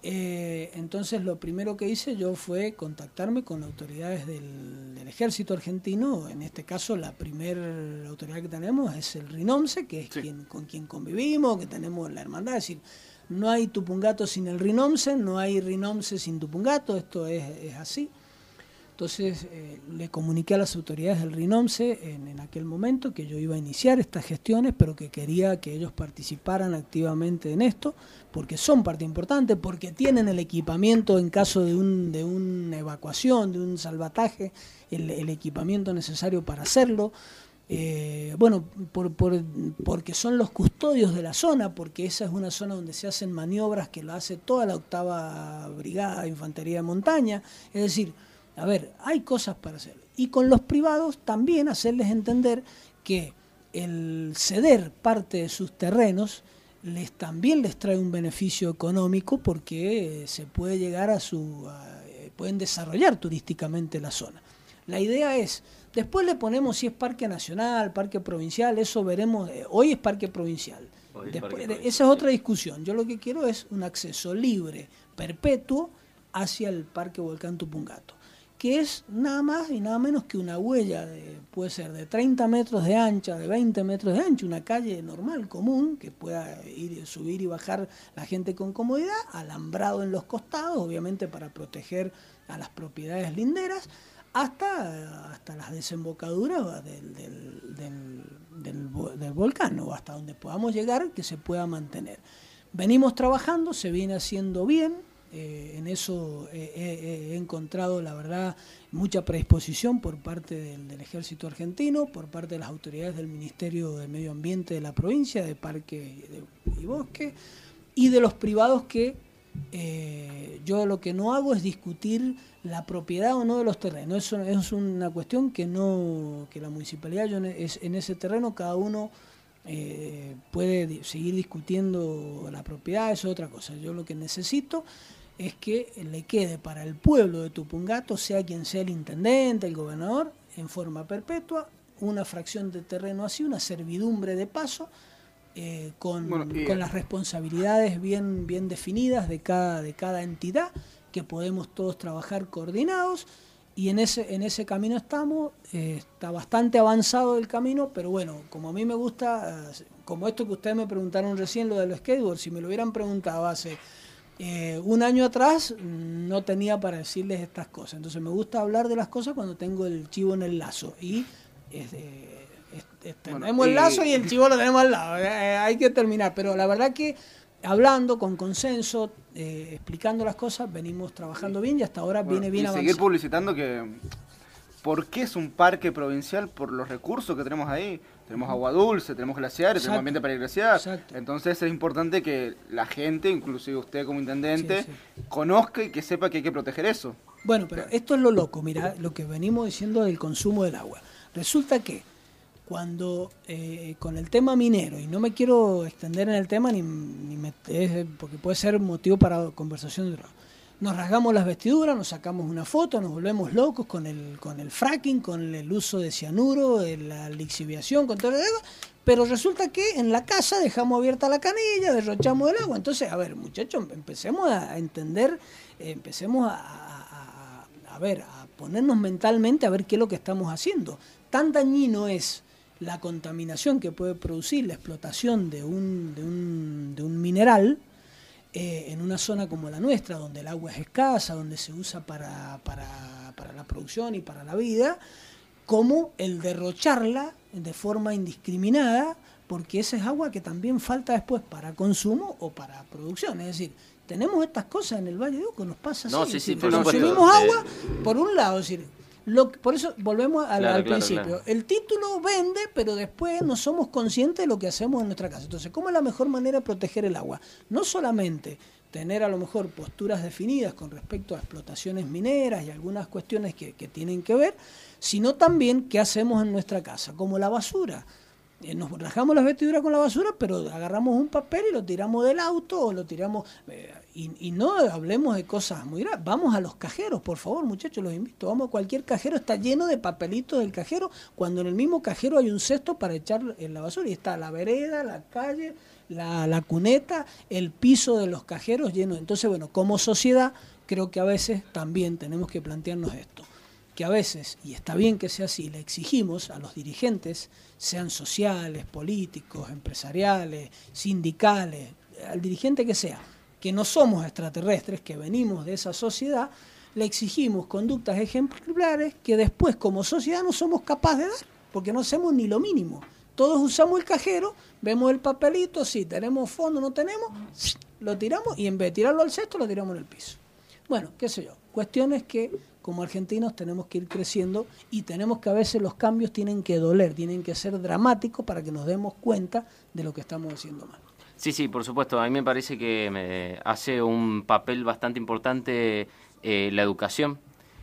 Eh, entonces lo primero que hice yo fue contactarme con autoridades del, del ejército argentino. En este caso la primera autoridad que tenemos es el RINOMSE, que es sí. quien, con quien convivimos, que tenemos la hermandad. Es decir, no hay Tupungato sin el RINOMSE, no hay RINOMSE sin Tupungato, esto es, es así. Entonces eh, le comuniqué a las autoridades del RINOMSE en, en aquel momento que yo iba a iniciar estas gestiones, pero que quería que ellos participaran activamente en esto, porque son parte importante, porque tienen el equipamiento en caso de, un, de una evacuación, de un salvataje, el, el equipamiento necesario para hacerlo. Eh, bueno, por, por, porque son los custodios de la zona, porque esa es una zona donde se hacen maniobras que lo hace toda la octava Brigada de Infantería de Montaña, es decir, a ver, hay cosas para hacer. Y con los privados también hacerles entender que el ceder parte de sus terrenos les también les trae un beneficio económico, porque eh, se puede llegar a su... A, eh, pueden desarrollar turísticamente la zona. La idea es, después le ponemos si es parque nacional, parque provincial, eso veremos. Eh, hoy es parque provincial. Hoy es después, parque provincial. Esa es otra discusión. Yo lo que quiero es un acceso libre, perpetuo, hacia el Parque Volcán Tupungato, que es nada más y nada menos que una huella, de, puede ser de treinta metros de ancha, de veinte metros de ancho, una calle normal, común, que pueda ir, subir y bajar la gente con comodidad, alambrado en los costados, obviamente para proteger a las propiedades linderas, hasta, hasta las desembocaduras del, del, del, del, del volcán, o hasta donde podamos llegar, que se pueda mantener. Venimos trabajando, se viene haciendo bien. Eh, en eso eh, eh, he encontrado, la verdad, mucha predisposición por parte del, del Ejército Argentino, por parte de las autoridades del Ministerio de Medio Ambiente de la provincia, de Parque de, y Bosque, y de los privados que eh, yo lo que no hago es discutir la propiedad o no de los terrenos. Eso es una cuestión que no que la municipalidad, yo es, en ese terreno cada uno eh, puede seguir discutiendo la propiedad, eso es otra cosa. Yo lo que necesito es que le quede para el pueblo de Tupungato, sea quien sea el intendente, el gobernador, en forma perpetua, una fracción de terreno así, una servidumbre de paso, eh, con, bueno, y... con las responsabilidades bien, bien definidas de cada, de cada entidad, que podemos todos trabajar coordinados, y en ese, en ese camino estamos. Eh, está bastante avanzado el camino, pero bueno, como a mí me gusta, eh, como esto que ustedes me preguntaron recién, lo de los skateboards, si me lo hubieran preguntado hace Eh, un año atrás no tenía para decirles estas cosas, entonces me gusta hablar de las cosas cuando tengo el chivo en el lazo, y eh, eh, tenemos bueno, y... el lazo y el chivo lo tenemos al lado, eh, hay que terminar, pero la verdad que hablando con consenso, eh, explicando las cosas, venimos trabajando bien y hasta ahora bueno, viene bien y avanzado. Seguir publicitando que ¿por qué es un parque provincial? Por los recursos que tenemos ahí. Tenemos agua dulce, tenemos glaciares, Exacto. tenemos ambiente para ir glaciar. Exacto. Entonces es importante que la gente, inclusive usted como intendente, sí, sí. conozca y que sepa que hay que proteger eso. Bueno, pero esto es lo loco, mira, lo que venimos diciendo del consumo del agua. Resulta que cuando eh, con el tema minero, y no me quiero extender en el tema ni, ni meter, porque puede ser motivo para conversación de otra. Nos rasgamos las vestiduras, nos sacamos una foto, nos volvemos locos con el con el fracking, con el uso de cianuro, de la lixiviación, con todo eso, pero resulta que en la casa dejamos abierta la canilla, derrochamos el agua. Entonces, a ver, muchachos, empecemos a entender, eh, empecemos a, a, a, a ver, a ponernos mentalmente a ver qué es lo que estamos haciendo. Tan dañino es la contaminación que puede producir la explotación de un, de un, de un mineral, Eh, en una zona como la nuestra, donde el agua es escasa, donde se usa para, para, para la producción y para la vida, como el derrocharla de forma indiscriminada, porque esa es agua que también falta después para consumo o para producción. Es decir, tenemos estas cosas en el Valle de Uco, nos pasa así. No, sí, sí, por consumimos agua, por un lado, es decir, Lo, por eso volvemos al, claro, al claro, principio. Claro. El título vende, pero después no somos conscientes de lo que hacemos en nuestra casa. Entonces, ¿cómo es la mejor manera de proteger el agua? No solamente tener a lo mejor posturas definidas con respecto a explotaciones mineras y algunas cuestiones que, que tienen que ver, sino también qué hacemos en nuestra casa, como la basura. Eh, nos rajamos las vestiduras con la basura, pero agarramos un papel y lo tiramos del auto o lo tiramos... Eh, y, y no hablemos de cosas muy graves. Vamos a los cajeros, por favor, muchachos, los invito. Vamos a cualquier cajero, está lleno de papelitos del cajero, cuando en el mismo cajero hay un cesto para echar en la basura. Y está la vereda, la calle, la, la cuneta, el piso de los cajeros lleno. Entonces, bueno, como sociedad creo que a veces también tenemos que plantearnos esto, que a veces, y está bien que sea así, le exigimos a los dirigentes, sean sociales, políticos, empresariales, sindicales, al dirigente que sea, que no somos extraterrestres, que venimos de esa sociedad, le exigimos conductas ejemplares que después como sociedad no somos capaces de dar, porque no hacemos ni lo mínimo. Todos usamos el cajero, vemos el papelito, si tenemos fondo, no tenemos, lo tiramos y en vez de tirarlo al cesto, lo tiramos en el piso. Bueno, qué sé yo, cuestiones que como argentinos tenemos que ir creciendo y tenemos que a veces los cambios tienen que doler, tienen que ser dramáticos para que nos demos cuenta de lo que estamos haciendo mal. Sí, sí, por supuesto. A mí me parece que me hace un papel bastante importante eh, la educación,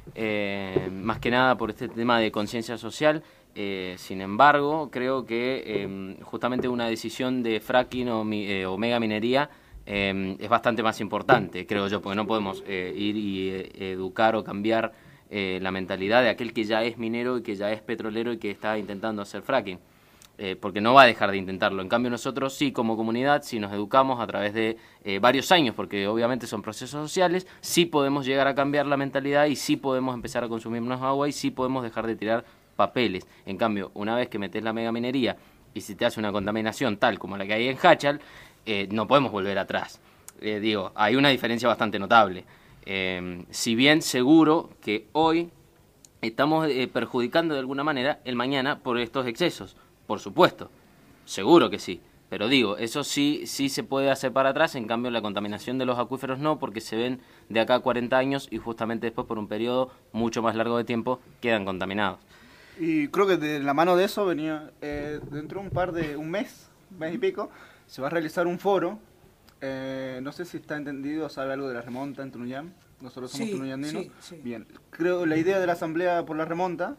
eh, más que nada por este tema de conciencia social. Eh, sin embargo, creo que eh, justamente una decisión de fracking o, eh, o mega minería eh, es bastante más importante, creo yo, porque no podemos eh, ir y eh, educar o cambiar eh, la mentalidad de aquel que ya es minero y que ya es petrolero y que está intentando hacer fracking. Eh, porque no va a dejar de intentarlo. En cambio nosotros sí, como comunidad, si nos educamos a través de eh, varios años, porque obviamente son procesos sociales, sí podemos llegar a cambiar la mentalidad y sí podemos empezar a consumir menos agua y sí podemos dejar de tirar papeles. En cambio, una vez que metes la megaminería y si te hace una contaminación tal como la que hay en Hachal, eh, no podemos volver atrás. Eh, digo, hay una diferencia bastante notable. Eh, si bien seguro que hoy estamos eh, perjudicando de alguna manera el mañana por estos excesos. Por supuesto, seguro que sí, pero digo, eso sí sí se puede hacer para atrás, en cambio la contaminación de los acuíferos no, porque se ven de acá a cuarenta años y justamente después por un periodo mucho más largo de tiempo quedan contaminados. Y creo que de la mano de eso venía, eh, dentro de un par de, un mes, mes y pico, se va a realizar un foro, eh, no sé si está entendido, sabe algo de la remonta en Tunuyán, nosotros somos Sí, tunuyandinos, sí, sí. Bien, creo la idea de la asamblea por la remonta,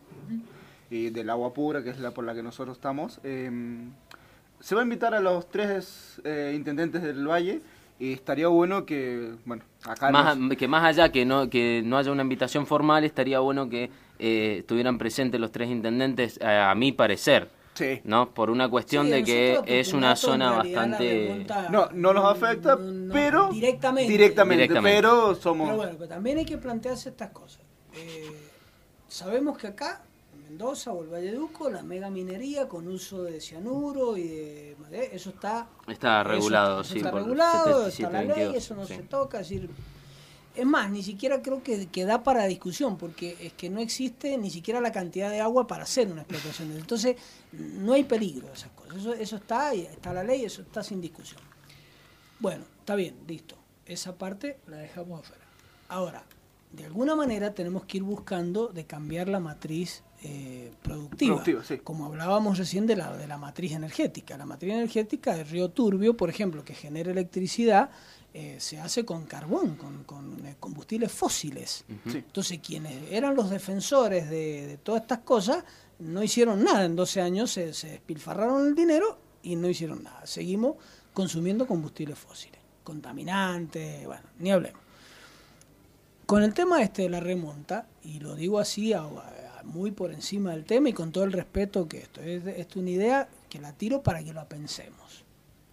y del agua pura, que es la por la que nosotros estamos. Eh, se va a invitar a los tres eh, intendentes del Valle y estaría bueno que, bueno, acá... Más, nos... que más allá que no que no haya una invitación formal, estaría bueno que eh, estuvieran presentes los tres intendentes, eh, a mi parecer, Sí. ¿no? Por una cuestión Sí, de que nosotros, es una Tupungato, en zona realidad, la bastante... remonta No, no nos afecta, no- no- pero... directamente. Directamente, Directamente. pero somos... Pero bueno, pero también hay que plantearse estas cosas. Eh, sabemos que acá, en Mendoza o el Valle de Uco, la mega minería con uso de cianuro y de... ¿eh? Eso está... Está eso regulado, está, sí, está por regulado, setenta y siete está la ley, veintidós, eso no sí. se toca, es decir... Es más, ni siquiera creo que, que da para discusión, porque es que no existe ni siquiera la cantidad de agua para hacer una explotación. Entonces, no hay peligro de esas cosas. Eso, eso está, y está la ley, eso está sin discusión. Bueno, está bien, listo. Esa parte la dejamos afuera. Ahora, de alguna manera tenemos que ir buscando de cambiar la matriz eh, productiva. Productiva, sí. Como hablábamos recién de la, de la matriz energética. La matriz energética de Río Turbio, por ejemplo, que genera electricidad, eh, se hace con carbón, con, con eh, combustibles fósiles. Sí. Entonces, quienes eran los defensores de, de todas estas cosas, no hicieron nada. En doce años se, se despilfarraron el dinero y no hicieron nada. Seguimos consumiendo combustibles fósiles, contaminantes, bueno, ni hablemos. Con el tema este de la remonta, y lo digo así a, a, muy por encima del tema y con todo el respeto que esto es, es una idea que la tiro para que la pensemos.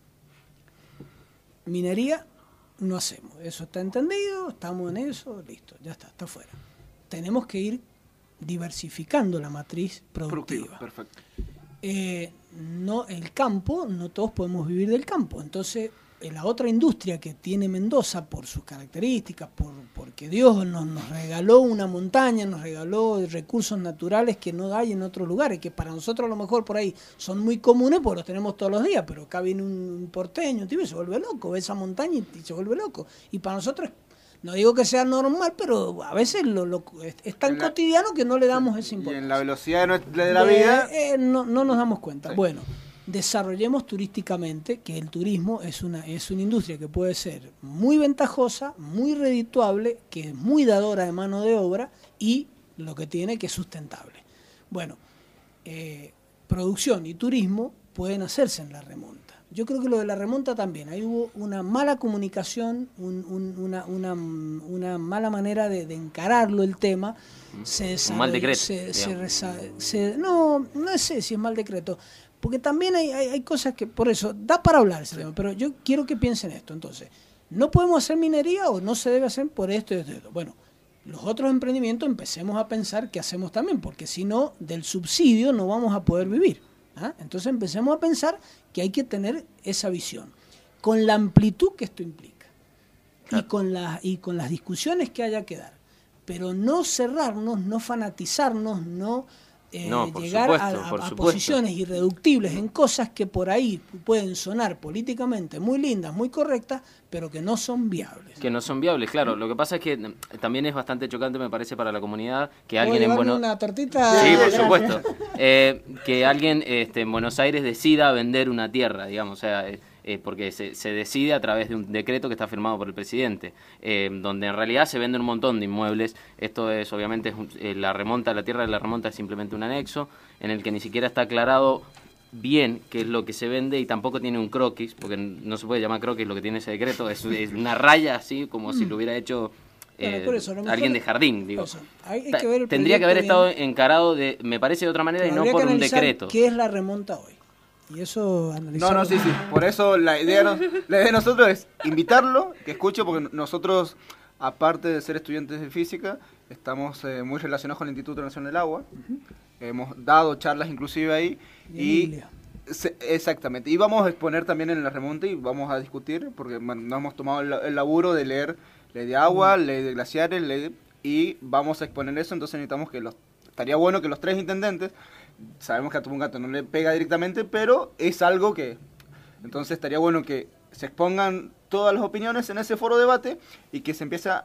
Minería no hacemos, eso está entendido, estamos en eso, listo, ya está, está fuera. Tenemos que ir diversificando la matriz productiva. Productivo, perfecto. Eh, no, el campo, no todos podemos vivir del campo, entonces eh, la otra industria que tiene Mendoza por sus características, por porque Dios nos, nos regaló una montaña, nos regaló recursos naturales que no hay en otros lugares, que para nosotros a lo mejor por ahí son muy comunes porque los tenemos todos los días, pero acá viene un porteño, un tipo, y se vuelve loco, ve esa montaña y, y se vuelve loco. Y para nosotros, no digo que sea normal, pero a veces lo, lo, es, es tan la, cotidiano que no le damos esa Y importancia. en la velocidad de, nuestra, de la De- vida... eh, no, no nos damos cuenta. Sí. Bueno, desarrollemos turísticamente, que el turismo es una, es una industria que puede ser muy ventajosa, muy redituable, que es muy dadora de mano de obra y lo que tiene que es sustentable. Bueno, eh, producción y turismo pueden hacerse en la remonta. Yo creo que lo de la remonta también, ahí hubo una mala comunicación, un, un, una, una, una mala manera de, de encararlo el tema. Se Un mal decreto, se, se digamos. resa- se- no, no sé si es mal decreto, Porque también hay, hay, hay cosas que, por eso, da para hablar ese tema, pero yo quiero que piensen esto. Entonces, ¿no podemos hacer minería o no se debe hacer por esto y esto y esto? Bueno, los otros emprendimientos empecemos a pensar qué hacemos también, porque si no, del subsidio no vamos a poder vivir. ¿Ah? Entonces empecemos a pensar que hay que tener esa visión, con la amplitud que esto implica, claro. y, con la, y con las discusiones que haya que dar, pero no cerrarnos, no fanatizarnos, no, eh, no llegar supuesto, a, a, por a posiciones irreductibles en cosas que por ahí pueden sonar políticamente muy lindas, muy correctas, pero que no son viables. Que no son viables, claro. Lo que pasa es que también es bastante chocante, me parece, para la comunidad que ¿Puedo alguien en llevarme Buenos una tortita? Sí, por supuesto. Eh, que alguien este, en Buenos Aires decida vender una tierra, digamos, o sea, eh, eh, porque se, se decide a través de un decreto que está firmado por el presidente, eh, donde en realidad se venden un montón de inmuebles. Esto es, obviamente, es un, eh, la remonta, la tierra de la remonta es simplemente un anexo en el que ni siquiera está aclarado bien qué es lo que se vende y tampoco tiene un croquis, porque no se puede llamar croquis lo que tiene ese decreto, es, es una raya así como si lo hubiera hecho eh, bueno, por eso, mejor, alguien de jardín, digo. Eso, hay, hay que ver el Tendría que haber bien, estado encarado, de me parece, de otra manera y no por un decreto. ¿Qué es la remonta hoy? Y eso analizar. No, no, sí, sí. Por eso la idea, no, la idea de nosotros es invitarlo, que escuche, porque nosotros, aparte de ser estudiantes de física, estamos eh, muy relacionados con el Instituto Nacional del Agua. Uh-huh. Hemos dado charlas inclusive ahí. Y, se, exactamente. Y vamos a exponer también en la remonta y vamos a discutir, porque bueno, nos hemos tomado el, el laburo de leer ley de agua, uh-huh. ley de glaciares, ley de, y vamos a exponer eso. Entonces necesitamos que los... Estaría bueno que los tres intendentes... Sabemos que a Tupungato no le pega directamente, pero es algo que... Entonces estaría bueno que se expongan todas las opiniones en ese foro de debate y que se empiece a,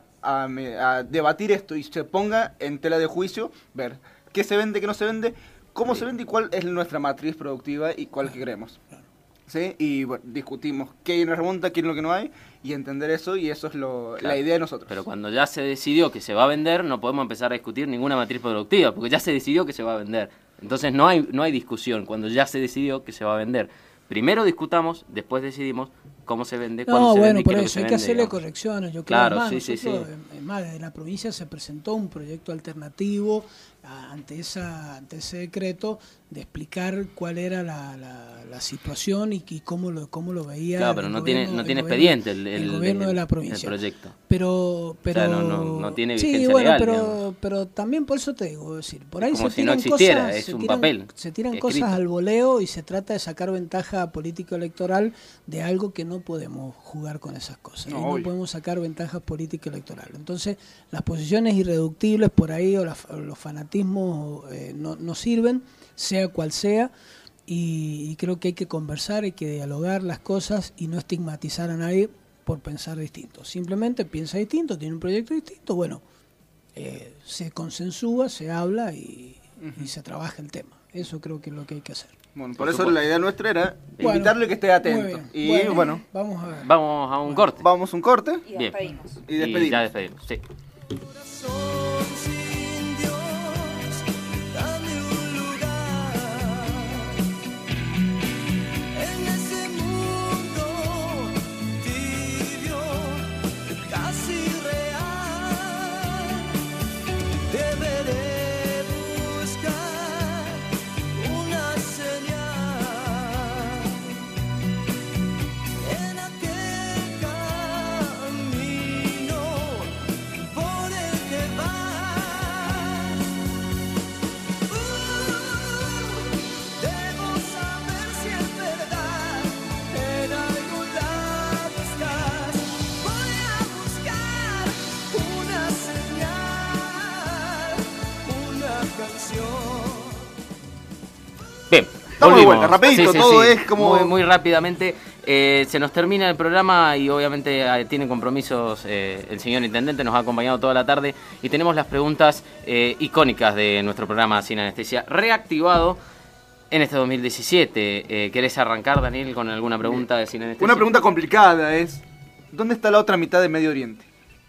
a debatir esto y se ponga en tela de juicio, ver qué se vende, qué no se vende, cómo se vende y cuál es nuestra matriz productiva y cuál que queremos. ¿Sí? Y bueno, discutimos qué hay en la remonta, qué es lo que no hay, y entender eso, y eso es lo, claro, la idea de nosotros. Pero cuando ya se decidió que se va a vender, no podemos empezar a discutir ninguna matriz productiva, porque ya se decidió que se va a vender. Entonces no hay no hay discusión cuando ya se decidió que se va a vender. Primero discutamos, después decidimos cómo se vende, cuándo no, se bueno, vende y qué por es lo eso que se hay vende, que hacerle digamos. correcciones. Yo creo, claro, más, sí, sí, sí. Más, desde la provincia se presentó un proyecto alternativo ante esa ante ese decreto de explicar cuál era la, la, la situación y, y cómo lo cómo lo veía. Claro, pero no gobierno, tiene no el tiene gobierno, expediente el, el, el gobierno el, de la provincia. El proyecto. Pero pero o sea, no, no, no tiene vigencia sí, bueno, legal, pero digamos. pero también por eso te digo, es decir, por ahí como se si no tiran existiera, cosas, es se un tiran, papel se tiran escrito. cosas al voleo y se trata de sacar ventaja político-electoral de algo que no podemos jugar con esas cosas. No, no podemos sacar ventajas político-electoral. Entonces, las posiciones irreductibles por ahí o, la, o los fanatismos eh, no, no sirven, sea cual sea, y, y creo que hay que conversar, hay que dialogar las cosas y no estigmatizar a nadie por pensar distinto. Simplemente piensa distinto, tiene un proyecto distinto, bueno, eh, se consensúa, se habla y, uh-huh. y se trabaja el tema. Eso creo que es lo que hay que hacer. Bueno, por, por eso supuesto. La idea nuestra era bueno, invitarle que esté atento. Y bueno, bueno, vamos a ver. Vamos a un bueno, corte. Vamos a un corte. Y despedimos. Y despedimos. Y ya despedimos, sí. Bien, estamos de vuelta, rapidito, sí, sí, todo sí. es como... Muy, muy rápidamente, eh, se nos termina el programa y obviamente eh, tiene compromisos, eh, el señor Intendente nos ha acompañado toda la tarde y tenemos las preguntas eh, icónicas de nuestro programa Sin Anestesia, reactivado en este dos mil diecisiete. Eh, ¿Querés arrancar, Daniel, con alguna pregunta de Sin Anestesia? Una pregunta complicada es, ¿dónde está la otra mitad de Medio Oriente?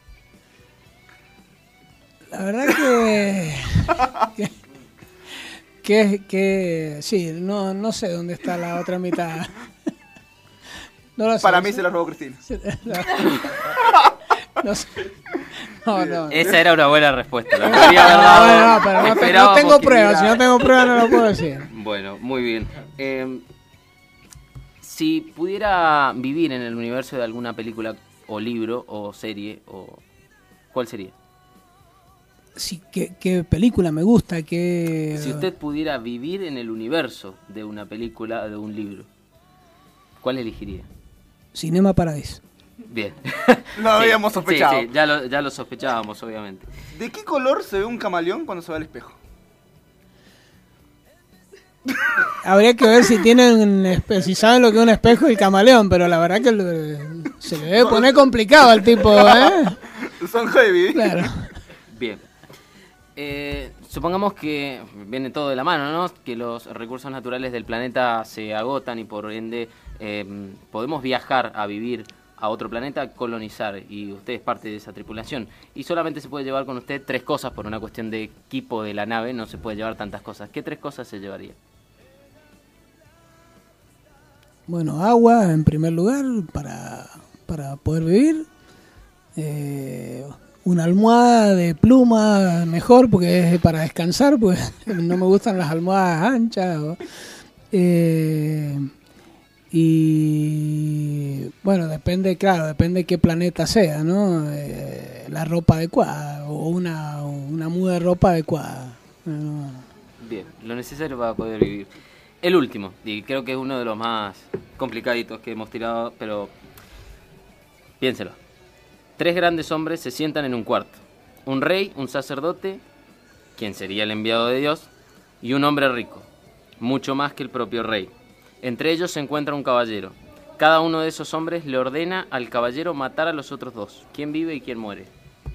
La verdad que... que... Que, que sí, no, no sé dónde está la otra mitad. No lo sé, Para no mí sé. se la robó Cristina. No, no sé. No, no. Esa era una buena respuesta. La podría haber dado. No, no, pero no, Esperábamos no tengo que pruebas. diga- Si no tengo pruebas, no lo puedo decir. Bueno, muy bien. Eh, si pudiera vivir en el universo de alguna película o libro o serie, o ¿cuál sería? Sí, ¿qué, qué película me gusta? ¿Qué... Si usted pudiera vivir en el universo de una película o de un libro, ¿cuál elegiría? Cinema Paradiso. Bien. Lo habíamos sospechado. Sí, sí, ya lo, ya lo sospechábamos, obviamente. ¿De qué color se ve un camaleón cuando se ve al espejo? Habría que ver si tienen espe- si saben lo que es un espejo y el camaleón, pero la verdad que lo- se le debe poner complicado al tipo, ¿eh? Son heavy. Claro. Bien. Eh, supongamos que viene todo de la mano, ¿no? Que los recursos naturales del planeta se agotan y por ende eh, podemos viajar a vivir a otro planeta, colonizar, y usted es parte de esa tripulación. Y solamente se puede llevar con usted tres cosas por una cuestión de equipo de la nave, no se puede llevar tantas cosas. ¿Qué tres cosas se llevaría? Bueno, agua en primer lugar para, para poder vivir. Eh, una almohada de pluma mejor porque es para descansar, pues no me gustan las almohadas anchas. o- eh, y bueno, depende, claro, depende de qué planeta sea, ¿no? Eh, la ropa adecuada o una, una muda de ropa adecuada. No. Bien, lo necesario para poder vivir. El último, y creo que es uno de los más complicaditos que hemos tirado, pero piénselo. Tres grandes hombres se sientan en un cuarto. Un rey, un sacerdote, quien sería el enviado de Dios, y un hombre rico, mucho más que el propio rey. Entre ellos se encuentra un caballero. Cada uno de esos hombres le ordena al caballero matar a los otros dos. ¿Quién vive y quién muere?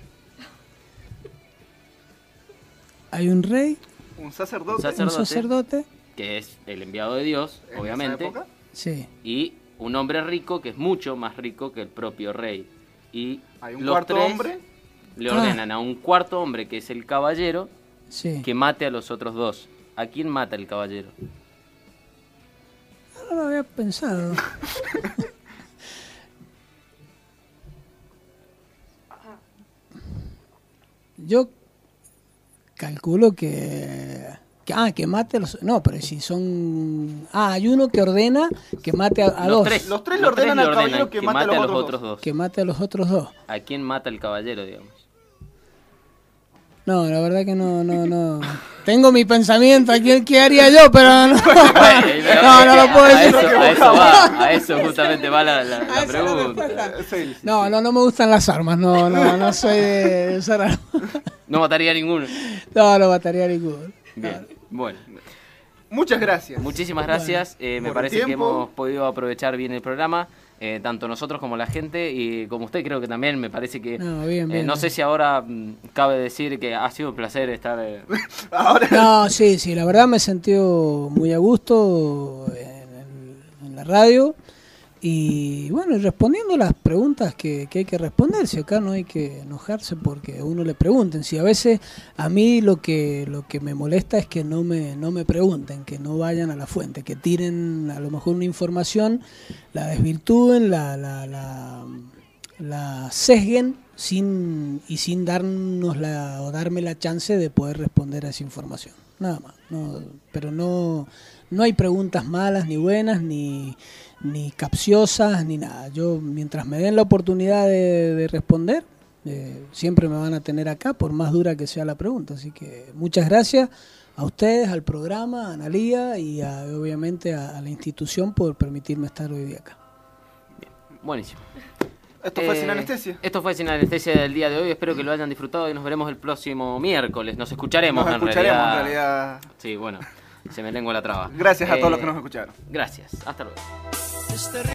Hay un rey, Un sacerdote. Un sacerdote. un sacerdote, Que es el enviado de Dios, ¿En obviamente, esa época? sí. y un hombre rico que es mucho más rico que el propio rey. Y Hay un los cuarto tres hombre. le Ah. ordenan a un cuarto hombre, que es el caballero, Sí. que mate a los otros dos. ¿A quién mata el caballero? No lo había pensado. Yo calculo que, que ah que mate a los no, pero si son ah hay uno que ordena que mate a, a Los dos, tres, Los tres le ordenan al caballero que mate a los otros dos. que mate a los otros dos. ¿A quién mata el caballero, digamos? No, la verdad que no, no, no. Tengo mi pensamiento aquí, ¿qué haría yo? Pero no, no, no lo puedo a decir. eso, a eso va, a eso justamente va la, la- la A esa es la pregunta. respuesta. Sí, sí. No, no, no me gustan las armas, no, no, no soy de usar armas. No mataría a ninguno. No, no mataría a ninguno. Bien, bueno. Muchas gracias. Muchísimas gracias. Eh, me Por el parece que tiempo. hemos podido aprovechar bien el programa, eh, tanto nosotros como la gente, y como usted creo que también. Me parece que No, bien, eh, bien, no bien. sé si ahora mm, cabe decir que ha sido un placer estar. eh, Ahora, No, sí, sí, la verdad me he sentido muy a gusto en, en- en la radio y bueno, y respondiendo las preguntas que, que hay que responder, si acá no hay que enojarse porque a uno le pregunten, si a veces a mí lo que lo que me molesta es que no me no me pregunten, que no vayan a la fuente, que tiren a lo mejor una información, la desvirtúen, la la, la, la sesguen sin y sin darnos la o darme la chance de poder responder a esa información, nada más. No, pero no no hay preguntas malas ni buenas ni ni capciosas ni nada. Yo mientras me den la oportunidad de, de responder eh, siempre me van a tener acá por más dura que sea la pregunta, así que muchas gracias a ustedes, al programa, a Analía y a, obviamente a, a la institución por permitirme estar hoy día acá. buenísimo. esto fue Eh, Sin Anestesia. Esto fue Sin Anestesia del día de hoy. Espero que lo hayan disfrutado y nos veremos el próximo miércoles. Nos escucharemos, Nos en, escucharemos realidad. en realidad. Sí, bueno, se me lengua la traba. Gracias a todos los que Eh, nos escucharon. Gracias. Hasta luego.